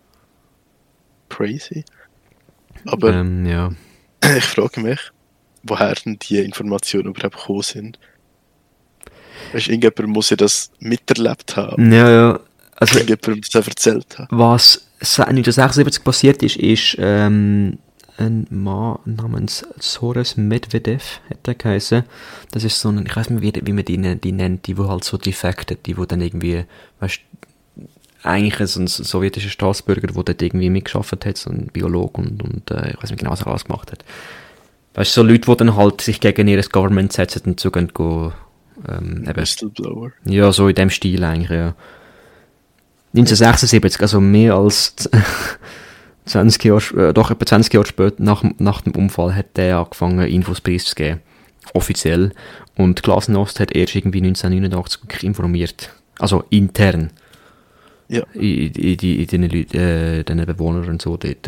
Crazy. Aber ähm, ja. ich frage mich, woher denn die Informationen überhaupt gekommen sind. Weißt du, irgendjemand muss ja das miterlebt haben. Ja, ja. Also, irgendjemand das erzählt haben. Was neunzehnhundertsechsundsiebzig passiert ist, ist ähm, ein Mann namens Soros Medvedev, hat der geheißen. Das ist so ein, ich weiß nicht, wie, wie man die, die nennt, die, wo halt so defected, die, wo dann irgendwie, weißt eigentlich so ein sowjetischer Staatsbürger, der dort irgendwie mitgearbeitet hat, so ein Biologe und, und äh, ich weiß nicht genau, was er alles gemacht hat. Weißt du, so Leute, die dann halt sich gegen ihr Government setzen und so gehen, go, ähm, eben, Whistleblower. Ja, so in dem Stil eigentlich, ja. neunzehnhundertsechsundsiebzig, also mehr als zwanzig Jahre, äh, doch etwa zwanzig Jahre später, nach, nach dem Unfall, hat der angefangen, Infos preiszugeben. Offiziell. Und Glasnost hat erst irgendwie neunzehnhundertneunundachtzig wirklich informiert. Also intern. Ja. In, in, in, in den, Leuten, äh, den Bewohnern und so dort.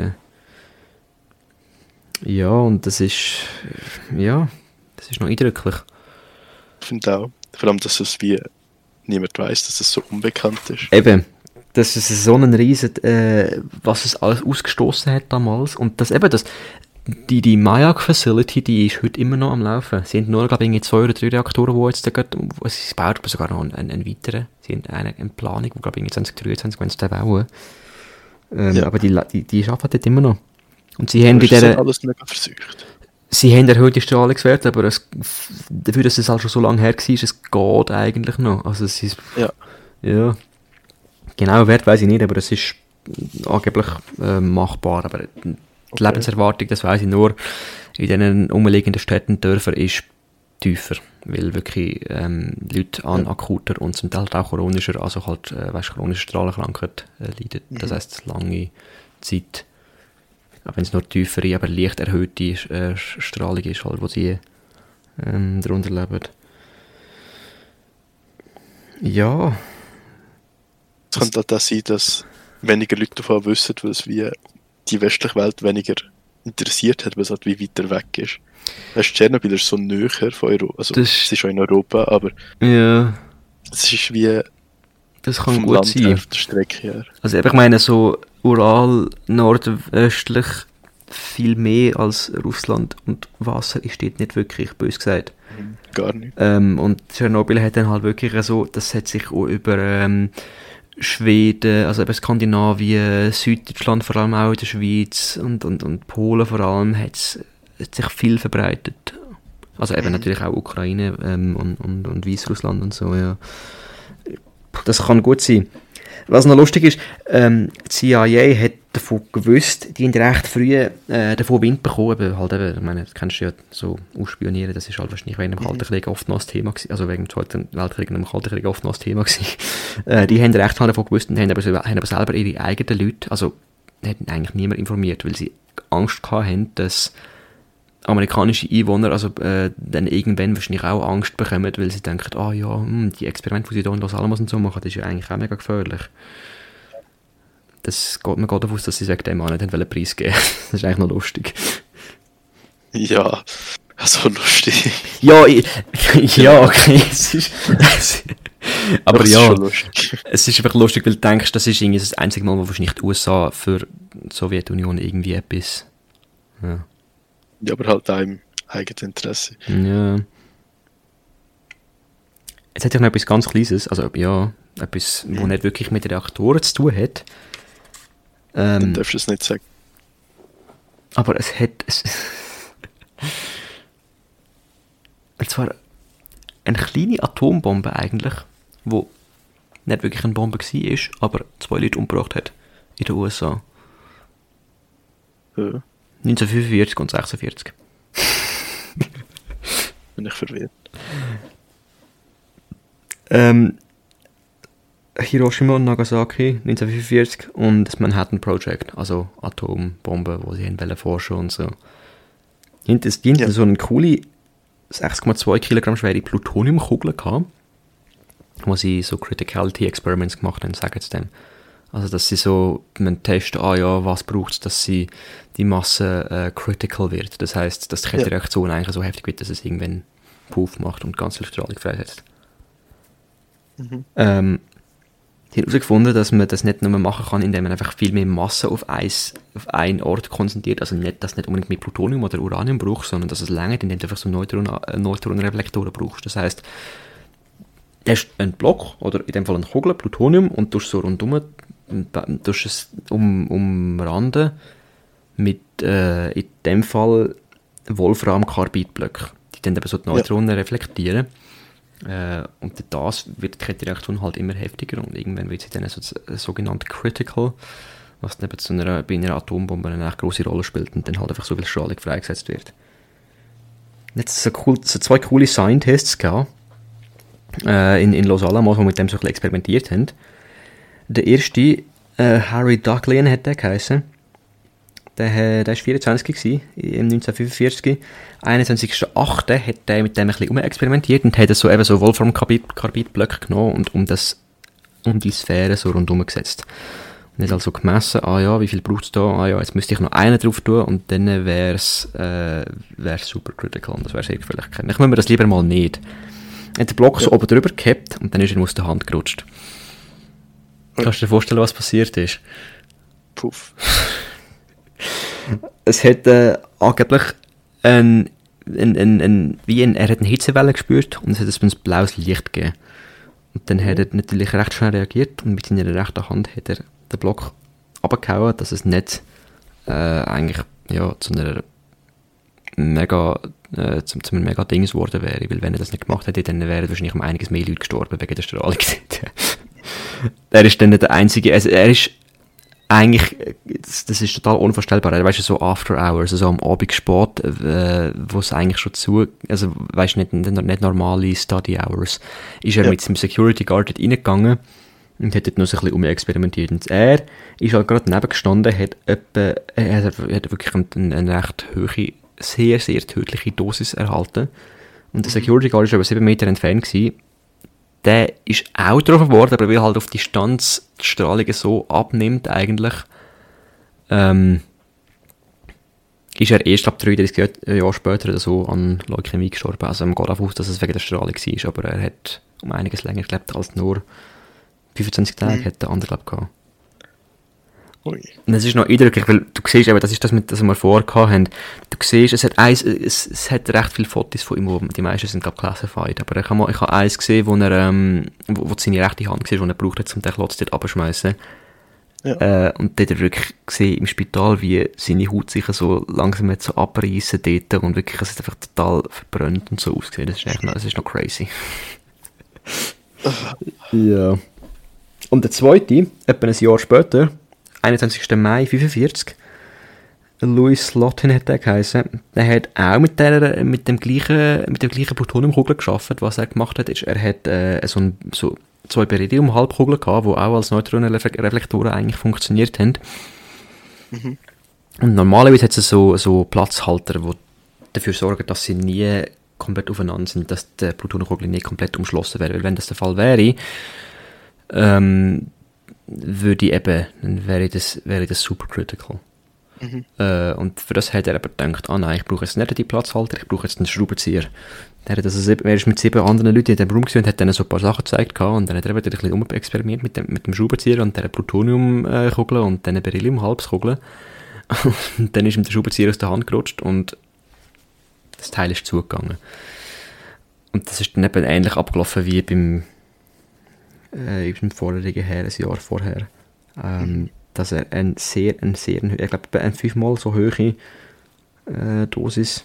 Ja, und das ist, ja, das ist noch eindrücklich. Ich finde auch. Vor allem, dass es wie niemand weiss, dass es so unbekannt ist. Eben. Das ist so ein riesen, äh, was es alles ausgestoßen hat damals. Und das eben, das, die, die Mayak-Facility, die ist heute immer noch am Laufen. Sie haben nur, glaube ich, zwei oder drei Reaktoren, die jetzt da geht, sie bauen aber sogar noch einen, einen weiteren. Sie haben eine, eine Planung, die, glaube ich, zwanzig dreiundzwanzig wollen sie den bauen. Ähm, ja. Aber die, die, die arbeiten dort immer noch. Und sie haben bei der, alles mega versucht. Sie haben erhöhte Strahlungswerte, aber es, dafür, dass es halt schon so lange her war, es geht eigentlich noch. Also es ist, ja. ja. Genau, Wert weiß ich nicht, aber es ist angeblich äh, machbar. Aber die okay. Lebenserwartung, das weiß ich nur, in den umliegenden Städten und Dörfern ist tiefer, weil wirklich ähm, Leute an ja. akuter und zum Teil auch chronischer, also halt, äh, weißt, chronischer Strahlenkrankheit äh, leiden. Mhm. Das heisst, lange Zeit, auch wenn es nur tiefere, aber leicht erhöhte äh, Strahlung ist, halt, wo sie ähm, darunter leben. Ja. Es könnte auch sein, dass weniger Leute davon wissen, weil es wie die westliche Welt weniger interessiert hat, weil es halt wie weiter weg ist. Weißt, Tschernobyl ist so näher von Europa, also das es ist schon in Europa, aber ja. es ist wie das kann vom gut Land sein. her, auf der Strecke her. Also ich meine, so Ural, nordöstlich viel mehr als Russland und Wasser ist dort nicht wirklich, bös gesagt. Gar nicht. Ähm, und Tschernobyl hat dann halt wirklich so, das hat sich auch über ähm, Schweden, also eben Skandinavien, Süddeutschland, vor allem auch in der Schweiz und, und, und Polen vor allem, hat sich viel verbreitet. Also eben mhm. natürlich auch Ukraine ähm, und, und, und Weißrussland und so, ja. Das kann gut sein. Was noch lustig ist, ähm, die C I A hat davon gewusst, die haben recht früh äh, davon Wind bekommen, eben, halt eben, ich meine, das kennst du ja so ausspionieren, das ist halt wahrscheinlich wegen dem Kalten Krieg oft noch das Thema gewesen, also wegen dem Zweiten Weltkrieg und dem Kalten Krieg oft noch das Thema gewesen. äh, die haben recht halt davon gewusst und haben aber, haben aber selber ihre eigenen Leute, also hätten eigentlich niemand informiert, weil sie Angst gehabt haben, dass amerikanische Einwohner also äh, dann irgendwann wahrscheinlich auch Angst bekommen, weil sie denken, ah oh ja, hm, die Experimente, die sie hier in Los Alamos und so machen, das ist ja eigentlich auch mega gefährlich. Das geht, man geht davon aus, dass sie wegen dem auch nicht einen Preis geben. Das ist eigentlich noch lustig. Ja, so lustig. Ja, ich, ja, okay. Es ist, es, aber das ja, ist es ist einfach lustig, weil du denkst, das ist irgendwie das einzige Mal, wo wahrscheinlich die U S A für die Sowjetunion irgendwie etwas... Ja. Ja, aber halt auch im eigenen Interesse. Ja. Jetzt hätte ich noch etwas ganz Kleines, also ja, etwas, mhm. wo nicht wirklich mit Reaktoren zu tun hat. Ähm, Dann darfst du es nicht sagen. Aber es hat... Es, und zwar eine kleine Atombombe eigentlich, wo nicht wirklich eine Bombe war, aber zwei Leute umgebracht hat in den U S A. Ja. neunzehnhundertfünfundvierzig und sechsundvierzig. Bin ich verwirrt. Ähm, Hiroshima und Nagasaki neunzehnhundertfünfundvierzig und das Manhattan Project, also Atombomben, wo sie hin wollen forschen und so. Die hatten ja. so eine coole sechs Komma zwei Kilogramm schwere Plutoniumkugel gehabt, wo sie so Criticality Experiments gemacht haben, sagen sie dem. Also, dass sie so man testen, ah ja, was braucht es, dass sie die Masse äh, critical wird. Das heisst, dass die Kettenreaktion ja. eigentlich so heftig wird, dass es irgendwann Puff macht und ganz viel Strahlung freisetzt. Mhm. Ähm, die haben herausgefunden, dass man das nicht nur machen kann, indem man einfach viel mehr Masse auf, eins, auf einen Ort konzentriert. Also nicht, dass du nicht unbedingt mit Plutonium oder Uranium brauchst, sondern dass es länger, indem du einfach so Neutron, äh, Neutronenreflektoren brauchst. Das heisst, du hast einen Block, oder in dem Fall eine Kugel, Plutonium, und du so rundum du es um, umranden mit, äh, in dem Fall, Wolfram-Carbidblöcke. Die dann eben so die Neutronen ja. reflektieren. Äh, und das wird die Kettenreaktion halt immer heftiger und irgendwann wird sie dann so, sogenannt critical, was dann eben zu einer, bei einer Atombombe eine echt grosse Rolle spielt und dann halt einfach so viel Strahlung freigesetzt wird. Jetzt so, cool, so zwei coole Scientists gehabt, äh, in, in Los Alamos, die mit dem so ein bisschen experimentiert haben. Der erste, äh, Harry Daghlian hat der geheißen. Der, der war vierundzwanzig gewesen, im neunzehnhundertfünfundvierzig. einundzwanzigster achter hat er mit dem ein bisschen experimentiert und hat so eben so Wolfram-Carbid-Blöcke genommen und um, das, um die Sphäre so rundum gesetzt. Und hat also gemessen, ah ja, wie viel braucht es da? Ah ja, jetzt müsste ich noch einen drauf tun und dann wäre es äh, super critical und das wäre sehr gefährlich. Ich möchte das lieber mal nicht. Er hat den Block ja. so oben drüber gehabt und dann ist er aus der Hand gerutscht. Ja. Kannst du dir vorstellen, was passiert ist? Puff. Es hat äh, angeblich ein, ein, ein, ein, wie ein, er hat eine Hitzewelle gespürt und es hat ein blaues Licht gegeben. Und dann mhm. hat er natürlich recht schnell reagiert und mit seiner rechten Hand hat er den Block runtergehauen, dass es nicht äh, eigentlich ja, zu einer mega äh, zu, zu einem mega Dings geworden wäre, weil wenn er das nicht gemacht hätte, dann wären wahrscheinlich um einiges mehr Leute gestorben wegen der Strahlung. Er ist dann nicht der Einzige, also er ist eigentlich, das, das ist total unvorstellbar. Weißt du, so After Hours, also am Abend spät, äh, wo es eigentlich schon zu, also weißt du, nicht, nicht normale Study Hours, ist er ja. mit seinem Security Guard dort reingegangen und hat dort noch so ein bisschen umexperimentiert. Und er ist halt gerade daneben gestanden, hat etwa, er hat, hat wirklich eine, eine recht hohe, sehr, sehr tödliche Dosis erhalten. Und der Security Guard war aber sieben Meter entfernt gewesen. Der ist auch getroffen worden, aber weil halt auf Distanz die Strahlung so abnimmt eigentlich, ähm, ist er erst ab dreiunddreißig Jahre später oder so an Leukämie gestorben. Also man geht davon aus, dass es wegen der Strahlung war, aber er hat um einiges länger gelebt als nur fünfundzwanzig Tage, mhm. hat der andere, glaube ich, gehabt. Ui. Und es ist noch eindrücklich, weil du siehst eben, das ist das, mit, das wir vorher gehabt haben, du siehst, es hat, eins, es, es hat recht viele Fotos von ihm, wo die meisten sind, glaube ich, classified, aber ich habe mal, ich habe eins gesehen, wo er, ähm, wo, wo seine rechte Hand gesehen, wo er braucht hat, um den Klotz dort abzuschmeissen. Ja. Äh, und dort hat er wirklich gesehen im Spital, wie seine Haut sich so langsam so abreißen dort und wirklich, es ist einfach total verbrannt und so ausgesehen, das ist echt noch, das ist noch crazy. Ja. Und der zweite, etwa ein Jahr später, einundzwanzigster Mai fünfundvierzig, Louis Slotin hat der geheißen, der hat auch mit der, mit dem gleichen, mit der gleichen Plutoniumkugel gearbeitet. Was er gemacht hat, ist, er hat äh, so, ein, so zwei Beryllium-Halbkugeln gehabt, die auch als Neutronenreflektoren eigentlich funktioniert haben. Mhm. Und normalerweise hat es so, so Platzhalter, die dafür sorgen, dass sie nie komplett aufeinander sind, dass die Plutoniumkugel nicht komplett umschlossen wäre. Weil wenn das der Fall wäre, ähm, würde ich eben, dann wäre das, wäre das super critical. Mhm. Äh, und für das hat er aber gedacht, ah nein, ich brauche jetzt nicht die Platzhalter, ich brauche jetzt einen Schraubenzieher. Er, hat also, er ist mit sieben anderen Leuten in dem Raum gewesen und hat dann so ein paar Sachen gezeigt und dann hat er eben ein bisschen umexperimentiert mit dem, mit dem Schraubenzieher und der Plutoniumkugel und dann Beryllium-Halbkugel. Und dann ist ihm der Schraubenzieher aus der Hand gerutscht und das Teil ist zugegangen. Und das ist dann eben ähnlich abgelaufen wie beim Äh, im vorherigen Herr, ein Jahr vorher, ähm, mhm. dass er ein sehr, ein sehr, ich glaube, eine fünfmal so hohe äh, Dosis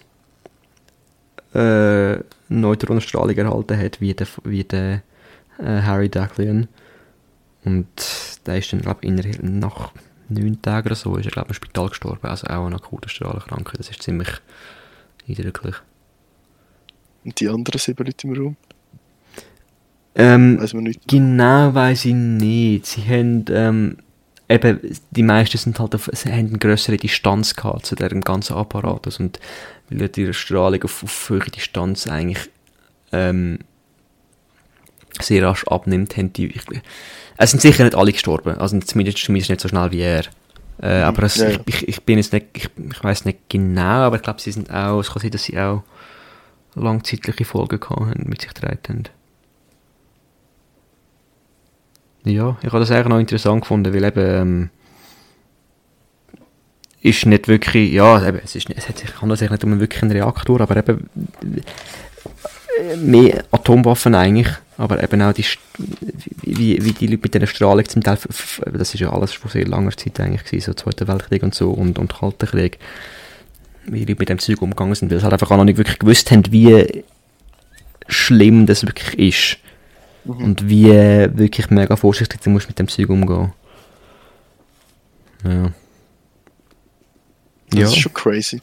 äh, Neutronenstrahlung erhalten hat, wie der, wie der äh, Harry Daghlian. Und der ist dann, glaube ich, nach neun Tagen oder so, ist er, glaube ich, im Spital gestorben, also auch an akuter Strahlenkrankheit. Das ist ziemlich eindrücklich. Und die anderen sieben Leute im Raum? Ähm, weiss man nicht. Genau weiss ich nicht. Sie haben, ähm, eben, die meisten sind halt auf, sie haben eine grössere Distanz gehabt zu diesem ganzen Apparat. Und weil die Strahlung auf, auf hohe Distanz eigentlich, ähm, sehr rasch abnimmt, haben die... Ich, es sind sicher nicht alle gestorben, also zumindest, zumindest nicht so schnell wie er. Äh, mhm, aber es, ja, ja. Ich, ich bin jetzt nicht... Ich, ich weiss nicht genau, aber ich glaube, sie sind auch... Es kann sein, dass sie auch langzeitliche Folgen gehabt haben, mit sich getragen haben. Ja, ich habe das eigentlich noch interessant gefunden, weil eben... Ähm, ist nicht wirklich, ja, eben, es, ist nicht, es hat sich, handelt sich nicht um einen wirklichen Reaktor, aber eben mehr Atomwaffen eigentlich, aber eben auch die, wie, wie die Leute mit dieser Strahlung zum Teil, das ist ja alles vor sehr langer Zeit eigentlich gewesen, so Zweiter Weltkrieg und so und, und Kalter Krieg, wie die Leute mit dem Zeug umgegangen sind, weil sie halt einfach auch noch nicht wirklich gewusst haben, wie schlimm das wirklich ist mhm. und wie wirklich mega vorsichtig du musst mit dem Zeug umgehen. Ja. Das ja. ist schon crazy.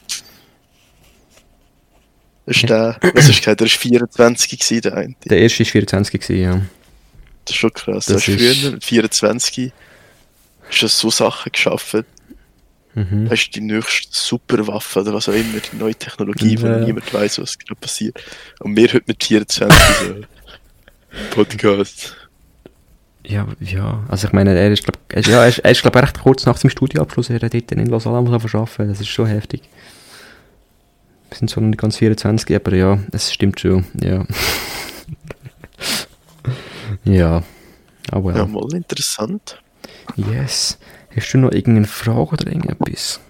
Ist der, was hast du gesagt, der war vierundzwanzig gewesen, der eine? Der erste war vierundzwanzig gewesen, ja. Das ist schon krass. Das du hast ist... früher mit vierundzwanzig hast du so Sachen geschaffen. Mhm. Hast du die nächste Superwaffe oder was auch immer, die neue Technologie, ja. wo niemand weiss, was gerade passiert. Und wir heute mit vierundzwanzig so Podcast. Ja, ja, also ich meine, er ist, glaub, er ist, ja, er ist, er ist glaub, recht kurz nach seinem Studienabschluss, er hat dort in Los Alamos verschaffen, das ist schon heftig. Wir sind zwar noch nicht ganz vierundzwanzig, aber ja, es stimmt schon, ja. ja, oh well. Ja, mal interessant. Yes. Hast du noch irgendeine Frage oder irgendetwas?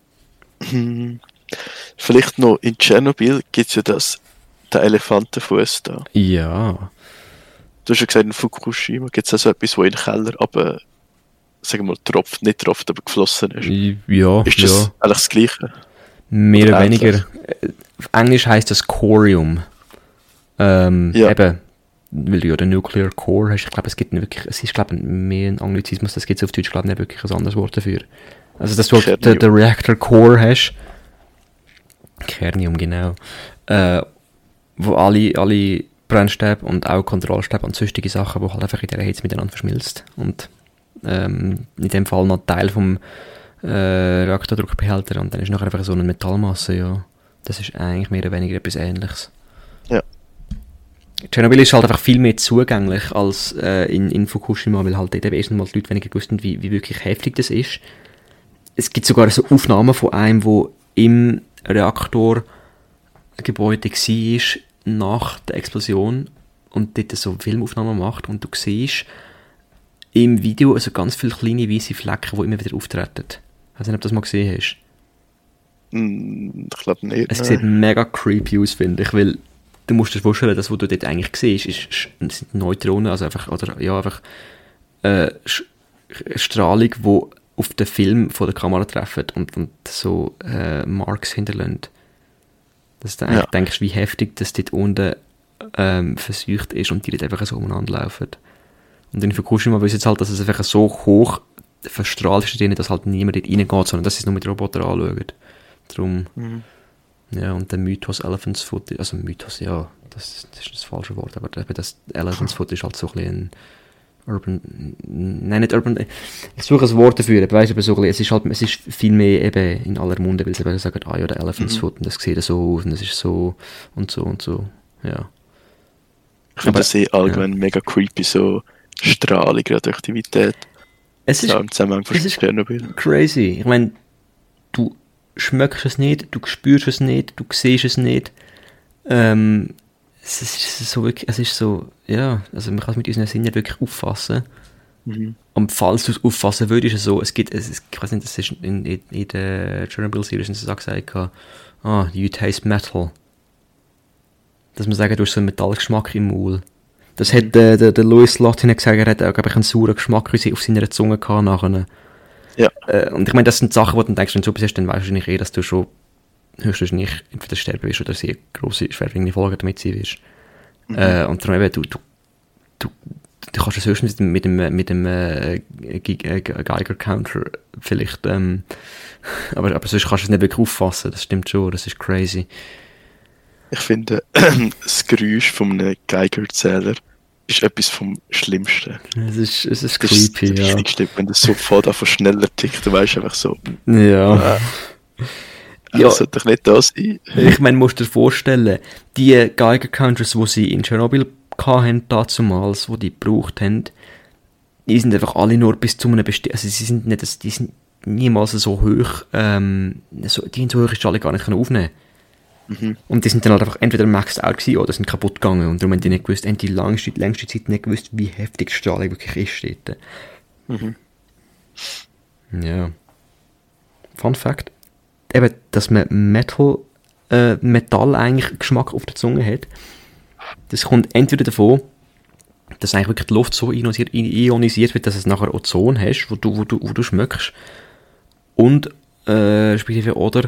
Hm. Vielleicht noch, in Tschernobyl gibt es ja das, den Elefantenfuß da. Ja. Du hast ja gesagt, in Fukushima gibt es auch so etwas, wo in den Keller aber, sagen wir mal, tropft, nicht tropft, aber geflossen ist. Ja, Ist das ja. eigentlich das Gleiche? Mehr oder weniger. Auf Englisch heisst das Corium. Ähm, ja. Eben, weil du ja den Nuclear Core hast. Ich glaube, es gibt nicht wirklich, es ist, glaube ich, mehr ein Anglizismus, das gibt es auf Deutsch, glaube ich, nicht wirklich ein anderes Wort dafür. Also, dass du halt den, den Reactor Core hast. Kernium, genau. Äh, wo alle, alle Brennstäbe und auch Kontrollstäbe und sonstige Sachen, die halt einfach in dieser Hitze miteinander verschmilzt. Und ähm, in dem Fall noch Teil vom äh, Reaktordruckbehälter und dann ist nachher einfach so eine Metallmasse, ja. Das ist eigentlich mehr oder weniger etwas Ähnliches. Ja. Tschernobyl ist halt einfach viel mehr zugänglich als äh, in, in Fukushima, weil halt dort eben erstens mal die Leute weniger gewusst haben, wie, wie wirklich heftig das ist. Es gibt sogar so Aufnahmen von einem, der im Reaktorgebäude war, nach der Explosion und dort so Filmaufnahmen macht und du siehst im Video also ganz viele kleine weiße Flecken, die immer wieder auftreten. Ich weiß nicht, ob du das mal gesehen hast. Mm, ich glaube nicht. Es sieht mega creepy aus, finde ich, weil du musst dir vorstellen, das, was du dort eigentlich siehst, ist, sind Neutronen, also einfach, oder, ja, einfach äh, Strahlung, die auf den Film von der Kamera treffen und, und so äh, Marks hinterlassen. Dass du eigentlich ja. denkst, wie heftig das dort unten ähm, verseucht ist und die dort einfach so umeinander laufen. Und in Fukushima wissen jetzt halt, dass es einfach so hoch verstrahlt ist, dass halt niemand dort reingeht, sondern dass sie es nur mit Robotern anschauen. Darum, mhm. ja, und der Mythos Elephant's Foot, also Mythos, ja, das, das ist das falsche Wort, aber das Elephant's Foot ist halt so ein bisschen ein Urban, nein, nicht Urban, ich suche ein Wort dafür, weißt, aber so ein bisschen, es ist halt, es ist viel mehr eben in aller Munde, weil sie eben sagen, ah ja, der Elephant's mhm. Foot, und das sieht so aus, und das ist so, und so, und so, ja. Ich finde das eh allgemein ja. mega creepy, so Strahlung, Radioaktivität. Es ist, im Zusammenhang von es ist crazy, ich meine, du schmeckst es nicht, du spürst es nicht, du siehst es nicht, ähm, es ist so wirklich, es ist so, ja, also man kann es mit unseren Sinnen wirklich auffassen. Mhm. Und falls du es auffassen würdest, ist es so, es gibt, es, ich weiß nicht, das ist in, in, in der Chernobyl-Series, in der gesagt, ah, you taste metal. Dass man sagt, du hast so einen Metallgeschmack im Maul. Das mhm. hat äh, der, der Louis Lottin gesagt, er hat auch, glaube ich, einen sauren Geschmack auf seiner Zunge gehabt nachher. Ja. Äh, und ich meine, das sind Sachen, wo du denkst, wenn du so bist, dann weißt du wahrscheinlich eh, dass du schon höchstwahrscheinlich entweder sterben wirst oder sehr grosse, schwerwiegende Folgen damit sein wirst. Mhm. Äh, und darum eben, du, du, du, du kannst es höchstens mit dem, mit dem äh, Geiger-Counter vielleicht, ähm, aber, aber sonst kannst du es nicht wirklich auffassen, das stimmt schon, das ist crazy. Ich finde, das Geräusch von einem Geigerzähler ist etwas vom Schlimmsten. Es ist, es ist das creepy, ist ja. Schlimm, wenn das sofort einfach schneller tickt, dann weißt du einfach so. Ja. Äh, ja. Das sollte doch nicht da sein. Ich meine, musst du dir vorstellen, die Geiger-Counters, die sie in Tschernobyl hatten dazumals, die die gebraucht haben, die sind einfach alle nur bis zu einem bestimmten, also sie sind nicht, die sind niemals so hoch, ähm, so, die haben so hohe Strahlung gar nicht aufnehmen können. Mhm. Und die sind dann halt einfach entweder maxed out gewesen oder sind kaputt gegangen und darum haben die nicht gewusst, haben die längste, längste Zeit nicht gewusst, wie heftig die Strahlung wirklich ist dort. Mhm. Ja. Fun Fact, eben, dass man Metal, äh, Metall eigentlich Geschmack auf der Zunge hat, das kommt entweder davon, dass eigentlich wirklich die Luft so ionisiert, ionisiert wird, dass es nachher Ozon hast, wo du, wo du, wo du schmeckst. Und, äh, respektive, oder,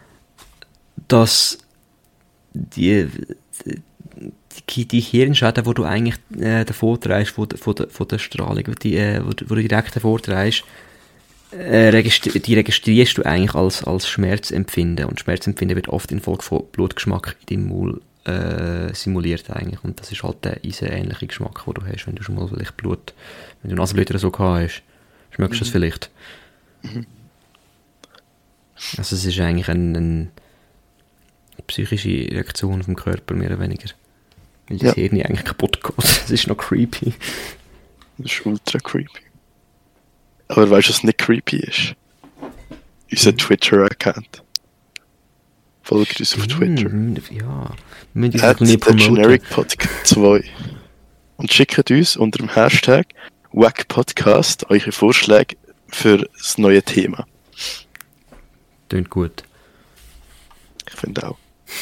dass die, die, die Hirnschäden, die du eigentlich äh, davor trägst, von, von, der, von der Strahlung, die, äh, wo, du, wo du direkt davor trägst, äh, registri- die registrierst du eigentlich als, als Schmerzempfinden. Und Schmerzempfinden wird oft infolge von Blutgeschmack in deinem Maul Äh, simuliert eigentlich. Und das ist halt der eisenähnliche Geschmack, den du hast, wenn du schon mal vielleicht Blut, wenn du Nasenblüter oder so gehabt hast. Schmeckst du mhm. das vielleicht? Mhm. Also es ist eigentlich eine, eine psychische Reaktion vom Körper, mehr oder weniger. Weil das ja. Hirn eigentlich kaputt geht. Das ist noch creepy. Das ist ultra creepy. Aber weißt du, was nicht creepy ist? Unser mhm. Twitter-Account. Folgt uns auf Twitter. Ja, wir müssen uns nicht promoten. Generic Podcast zwei. Und schickt uns unter dem Hashtag Wack Podcast eure Vorschläge für das neue Thema. Klingt gut. Ich finde auch.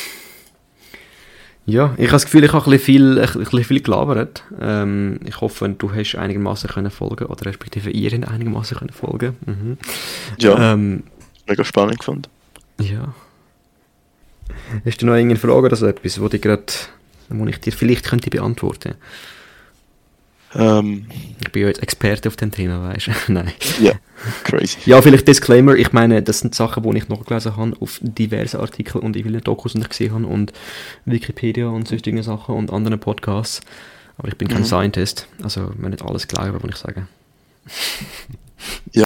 Ja, ich habe das Gefühl, ich habe ein bisschen viel, ein bisschen viel gelabert. Ähm, ich hoffe, du hast einigermaßen können folgen oder respektive ihr einigermaßen können folgen. Mhm. Ja, ähm, mega spannend gefunden. Ja. Hast du noch irgendeine Frage oder so etwas, wo, die grad, wo ich dir vielleicht könnte beantworten? Ähm. Ich bin ja jetzt Experte auf dem Thema, weißt du? Nein. Ja, yeah, crazy. Ja, vielleicht Disclaimer, ich meine, das sind Sachen, die ich nachgelesen habe auf diversen Artikeln und in vielen Dokus, die ich gesehen habe und Wikipedia und solche Sachen und anderen Podcasts. Aber ich bin kein mhm. Scientist, also ich muss nicht alles glauben, was ich sage. Ja.